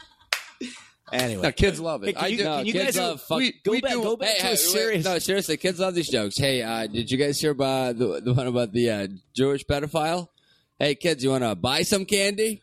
Anyway, No, kids love it. Hey, can I you, do. can you kids guys love fuck- we, go we back? do- Go back Hey, to hey, a wait, serious. no, seriously, kids love these jokes. Hey, uh, did you guys hear about the, the one about the uh, Jewish pedophile? Hey, kids, you want to buy some candy?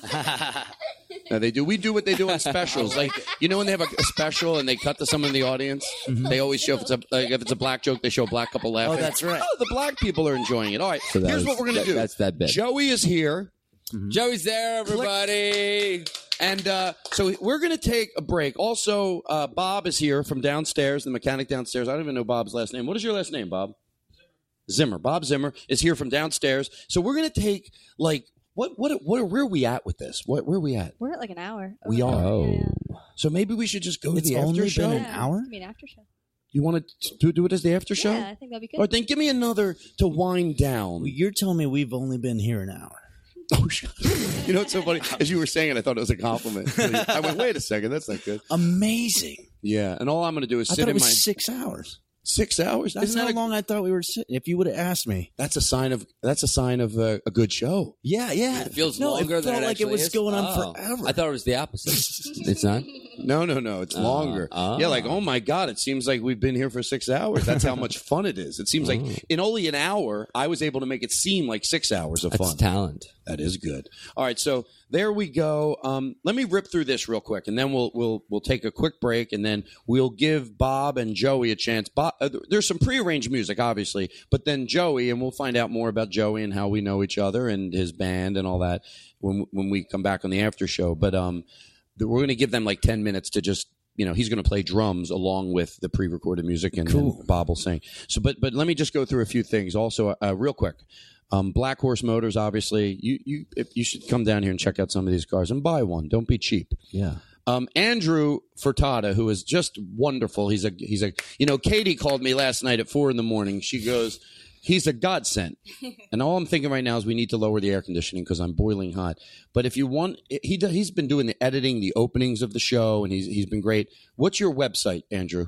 No, they do. We do what they do on specials. Like, you know when they have a, a special and they cut to someone in the audience? They always show if it's a like, if it's a black joke, they show a black couple laughing. Oh, that's right. Oh, the black people are enjoying it. All right, So that here's was- what we're going to that- do. that's that bit. Joey is here. Joey's there, everybody. And uh, so we're going to take a break. Also, uh, Bob is here from downstairs, the mechanic downstairs. I don't even know Bob's last name. What is your last name, Bob? Zimmer. Bob Zimmer is here from downstairs. So we're going to take, like, what, what, what, where are we at with this? What, where are we at? We're at like an hour. We are. Oh. So maybe we should just go It's to the only after been show. an hour? It's gonna be an after show. You want to do, do it as the after show? Yeah, I think that'd be good. All right, then give me another to wind down. You're telling me we've only been here an hour. Oh, you know what's so funny? As you were saying it, I thought it was a compliment. I went, wait a second, that's not good. Amazing. Yeah, and all I'm going to do is I sit thought it in was my six hours. six hours. That's Isn't how that a, long I thought we were sitting. If you would have asked me. That's a sign of that's a sign of a, a good show. Yeah, yeah. It feels no, longer it than felt it like it actually was is. going on Oh. forever. I thought it was the opposite. It's not? No, no, no. It's Uh, longer. ah. Yeah, like, oh my God, it seems like we've been here for six hours. That's how much fun it is. It seems like in only an hour, I was able to make it seem like six hours of That's fun. talent. That is good. All right, so there we go. Um, let me rip through this real quick, and then we'll we'll we'll take a quick break, and then we'll give Bob and Joey a chance. Bob, uh, there's some prearranged music, obviously, but then Joey, and we'll find out more about Joey and how we know each other and his band and all that when when we come back on the after show. But um, we're going to give them like ten minutes to just. You know, he's going to play drums along with the pre-recorded music, and Cool. then Bob will sing. So, but but let me just go through a few things. Also, uh, real quick, um, Black Horse Motors. Obviously, you you if you should come down here and check out some of these cars and buy one. Don't be cheap. Yeah. Um, Andrew Furtada, who is just wonderful. He's a he's a you know. Katie called me last night at four in the morning. She goes, he's a godsend. And all I'm thinking right now is we need to lower the air conditioning because I'm boiling hot. But if you want, he do- he's been doing the editing, the openings of the show, and he's he's been great. What's your website, Andrew?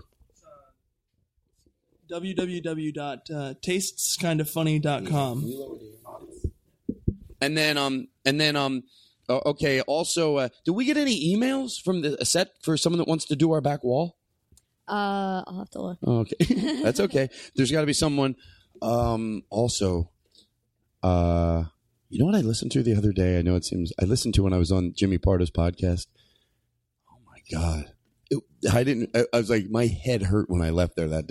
w w w dot tastes kind of funny dot com. And then um and then um uh, okay. Also, uh, do we get any emails from the a set for someone that wants to do our back wall? Uh, I'll have to look. Okay, that's okay. There's got to be someone. Um, also, uh, you know what I listened to the other day? I know it seems I listened to when I was on Jimmy Pardo's podcast. Oh my God, it, I didn't. I, I was like, my head hurt when I left there that day.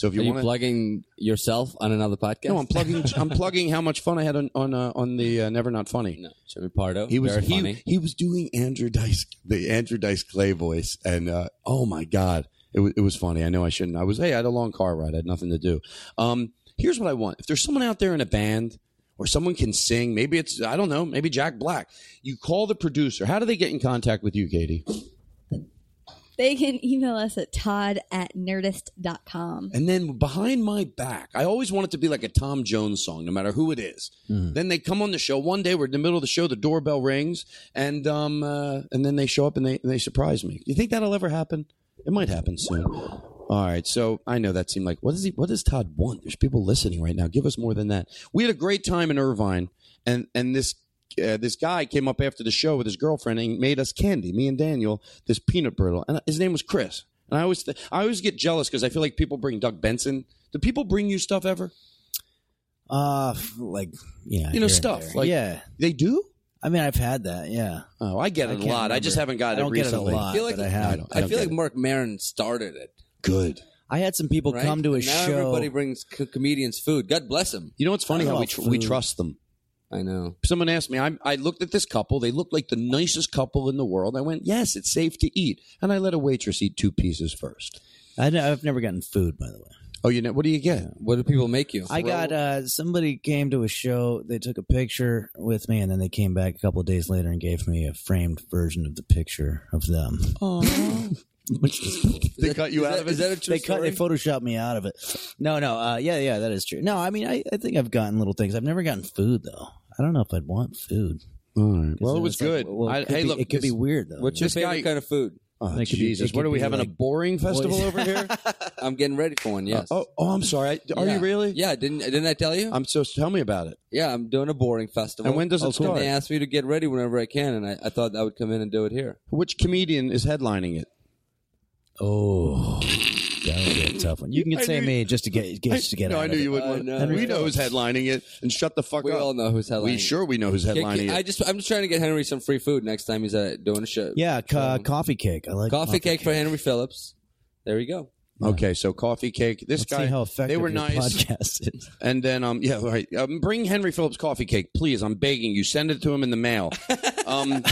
So if you Are you want plugging yourself on another podcast? no, I'm plugging. I'm plugging how much fun I had on on uh, on the uh, Never Not Funny. No, Jimmy Pardo. He was very he, funny. he was doing Andrew Dice the Andrew Dice Clay voice, and uh, oh my god, it was it was funny. I know I shouldn't. I was hey, I had a long car ride. I had nothing to do. Um, here's what I want. If there's someone out there in a band or someone can sing, maybe it's I don't know, maybe Jack Black. You call the producer. How do they get in contact with you, Katie? They can email us at todd at nerdist dot com. And then behind my back, I always want it to be like a Tom Jones song, no matter who it is. Mm. Then they come on the show. One day we're in the middle of the show, the doorbell rings, and um, uh, and then they show up and they and they surprise me. You think that'll ever happen? It might happen soon. All right, so I know that seemed like what does he? What does Todd want? There's people listening right now. Give us more than that. We had a great time in Irvine, and and this. Uh, this guy came up after the show with his girlfriend and made us candy, me and Daniel, this peanut brittle. And his name was Chris. And I always, th- I always get jealous because I feel like people bring Doug Benson. Do people bring you stuff ever? Uh, like, yeah. You know, here and stuff. there. Like, yeah. They do? I mean, I've had that, yeah. Oh, I get it a can't lot. I just remember. haven't gotten I don't it recently. get it a lot, I feel like, but I have. I don't- I don't feel get like it. Mark Maron started it. Good. I had some people Right? come to a And now show. everybody brings co- comedians food. God bless them. You know what's funny I how we, love tr- we food. trust them. I know. Someone asked me, I, I looked at this couple. They looked like the nicest couple in the world. I went, yes, it's safe to eat. And I let a waitress eat two pieces first. I, I've never gotten food, by the way. Oh, you know, what do you get? What do people make you? I got uh, somebody came to a show. They took a picture with me, and then they came back a couple of days later and gave me a framed version of the picture of them. They cut you is out that, of it? Is that a true They cut. story? They photoshopped me out of it. No, no. Uh, yeah, yeah, that is true. No, I mean, I, I think I've gotten little things. I've never gotten food though. I don't know if I'd want food. All right. Well, it was It's like, good. well, it I, could hey, be- look, it could this- be weird though. What's your This favorite guy- kind of food? Oh, It could be- Jesus. it What could are we be having a like boring festival poison. over here? I'm getting ready for one. Yes. oh, oh, I'm sorry. I- Are Yeah. you really? Yeah. Didn't Didn't I tell you? I'm so. Tell me about it. yeah, I'm doing a boring festival. And when does it And start? they asked me to get ready whenever I can, and I, I thought I would come in and do it here. Which comedian is headlining it? Oh, that would be a tough one. You can I say knew- me just to get just to get no, out I of knew it. you would. I win. know. We know who's headlining it, and shut the fuck We up. all know who's headlining. We sure we know who's Yeah, headlining I it. just I'm just trying to get Henry some free food next time he's uh, doing a show. Yeah, ca- coffee cake. I like Coffee cake for Henry Phillips. There you go. Okay, so coffee cake. This Let's guy. see how effective they were your nice. podcast is. And then, um, yeah, right. Um, bring Henry Phillips coffee cake, please. I'm begging you. Send it to him in the mail. Um,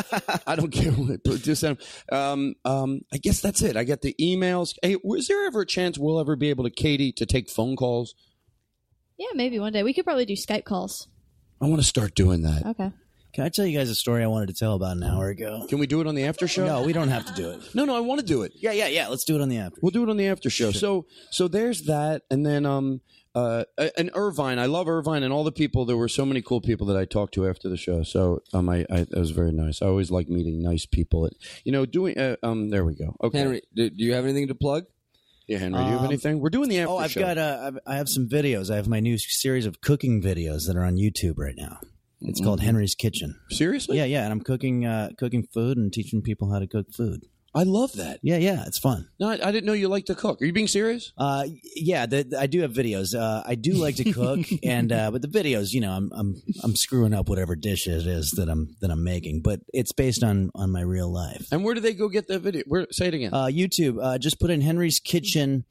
I don't care what. Just send him. Um, um, I guess that's it. I get the emails. Hey, is there ever a chance we'll ever be able to, Katie, to take phone calls? Yeah, maybe one day. We could probably do Skype calls. I want to start doing that. Okay. Can I tell you guys a story I wanted to tell about an hour ago? Can we do it on the after show? No, we don't have to do it. No, no, I want to do it. Yeah, yeah, yeah. Let's do it on the after. We'll do it on the after show. So, so there's that, and then um, uh, and Irvine. I love Irvine and all the people. There were so many cool people that I talked to after the show. So, um, I, I that was very nice. I always like meeting nice people. You know, doing uh, um, there we go. Okay, Henry, do, do you have anything to plug? Yeah, Henry, do you have Um, anything? We're doing the after Oh, I've show. got uh, I've, I have some videos. I have my new series of cooking videos that are on YouTube right now. It's called Henry's Kitchen. Seriously? Yeah, yeah. And I'm cooking uh, cooking food and teaching people how to cook food. I love that. Yeah, yeah. It's fun. No, I, I didn't know you liked to cook. Are you being serious? Uh, yeah, the, the- I do have videos. Uh, I do like to cook, and uh, but the videos, you know, I'm I'm I'm screwing up whatever dish it is that I'm that I'm making, but it's based on on my real life. And where do they go get that video? Where? Say it again. Uh, YouTube. Uh, just put in Henry's Kitchen.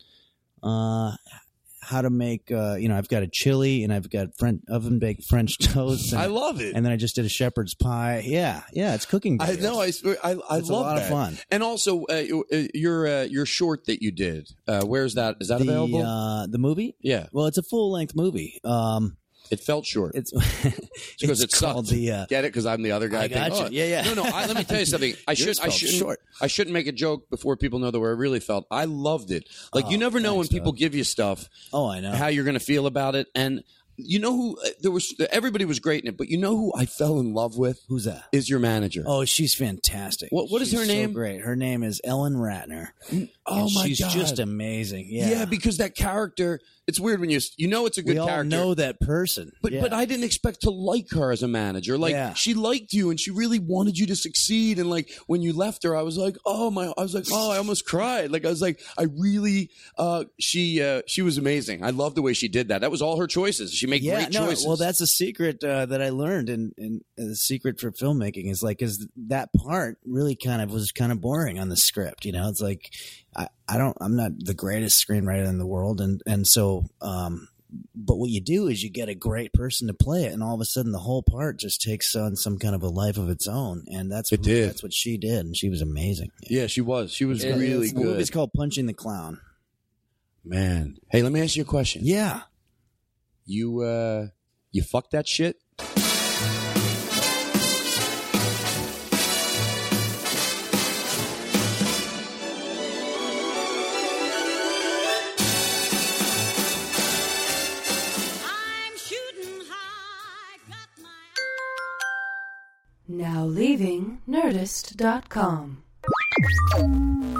Uh, how to make? Uh, you know, I've got a chili and I've got French oven baked French toast. And, I love it. And then I just did a shepherd's pie. Yeah, yeah. It's cooking. I videos. know. I swear- I, I It's a love lot of that. fun. And also, uh, your uh, your short that you did. Uh, where's that? Is that the, available? Uh, the movie? Yeah. Well, it's a full length movie. Um, It felt short. It's because it's it called sucked. the. Uh, Get it? Because I'm the other guy. I think, gotcha. oh. Yeah, yeah. No, no. I, let me tell you something. I Yours should. I felt shouldn't. short. I shouldn't make a joke before people know the way I really felt. I loved it. Like Oh, you never know when thanks, people Doug. give you stuff. Oh, I know. How you're going to feel about it, and you know who uh, there was. Everybody was great in it, but you know who I fell in love with? Who's that? Is your manager? Oh, she's fantastic. What- what is She's her so name? great. Her name is Ellen Ratner. Oh, And my she's God. just amazing. Yeah. Yeah, because that character. It's weird when you you know it's a good we all character. know that person. But Yeah. but I didn't expect to like her as a manager. Like Yeah. she liked you and she really wanted you to succeed. And like when you left her, I was like, oh my! I was like, oh, I almost cried. Like I was like, I really. Uh, she uh, she was amazing. I loved the way she did that. That was all her choices. She You make yeah, great no, choices. Well, that's a secret uh, that I learned, and, and the secret for filmmaking is like, is that part really kind of was kind of boring on the script. You know, it's like I, I don't, I'm not the greatest screenwriter in the world, and and so, um, but what you do is you get a great person to play it, and all of a sudden the whole part just takes on some kind of a life of its own, and that's it what, did. That's what she did, and she was amazing. Yeah, she was. She was Yeah, really the good. movie's called Punching the Clown. Man, hey, let me ask you a question. Yeah, you uh, you fuck that shit. Now leaving Nerdist dot com.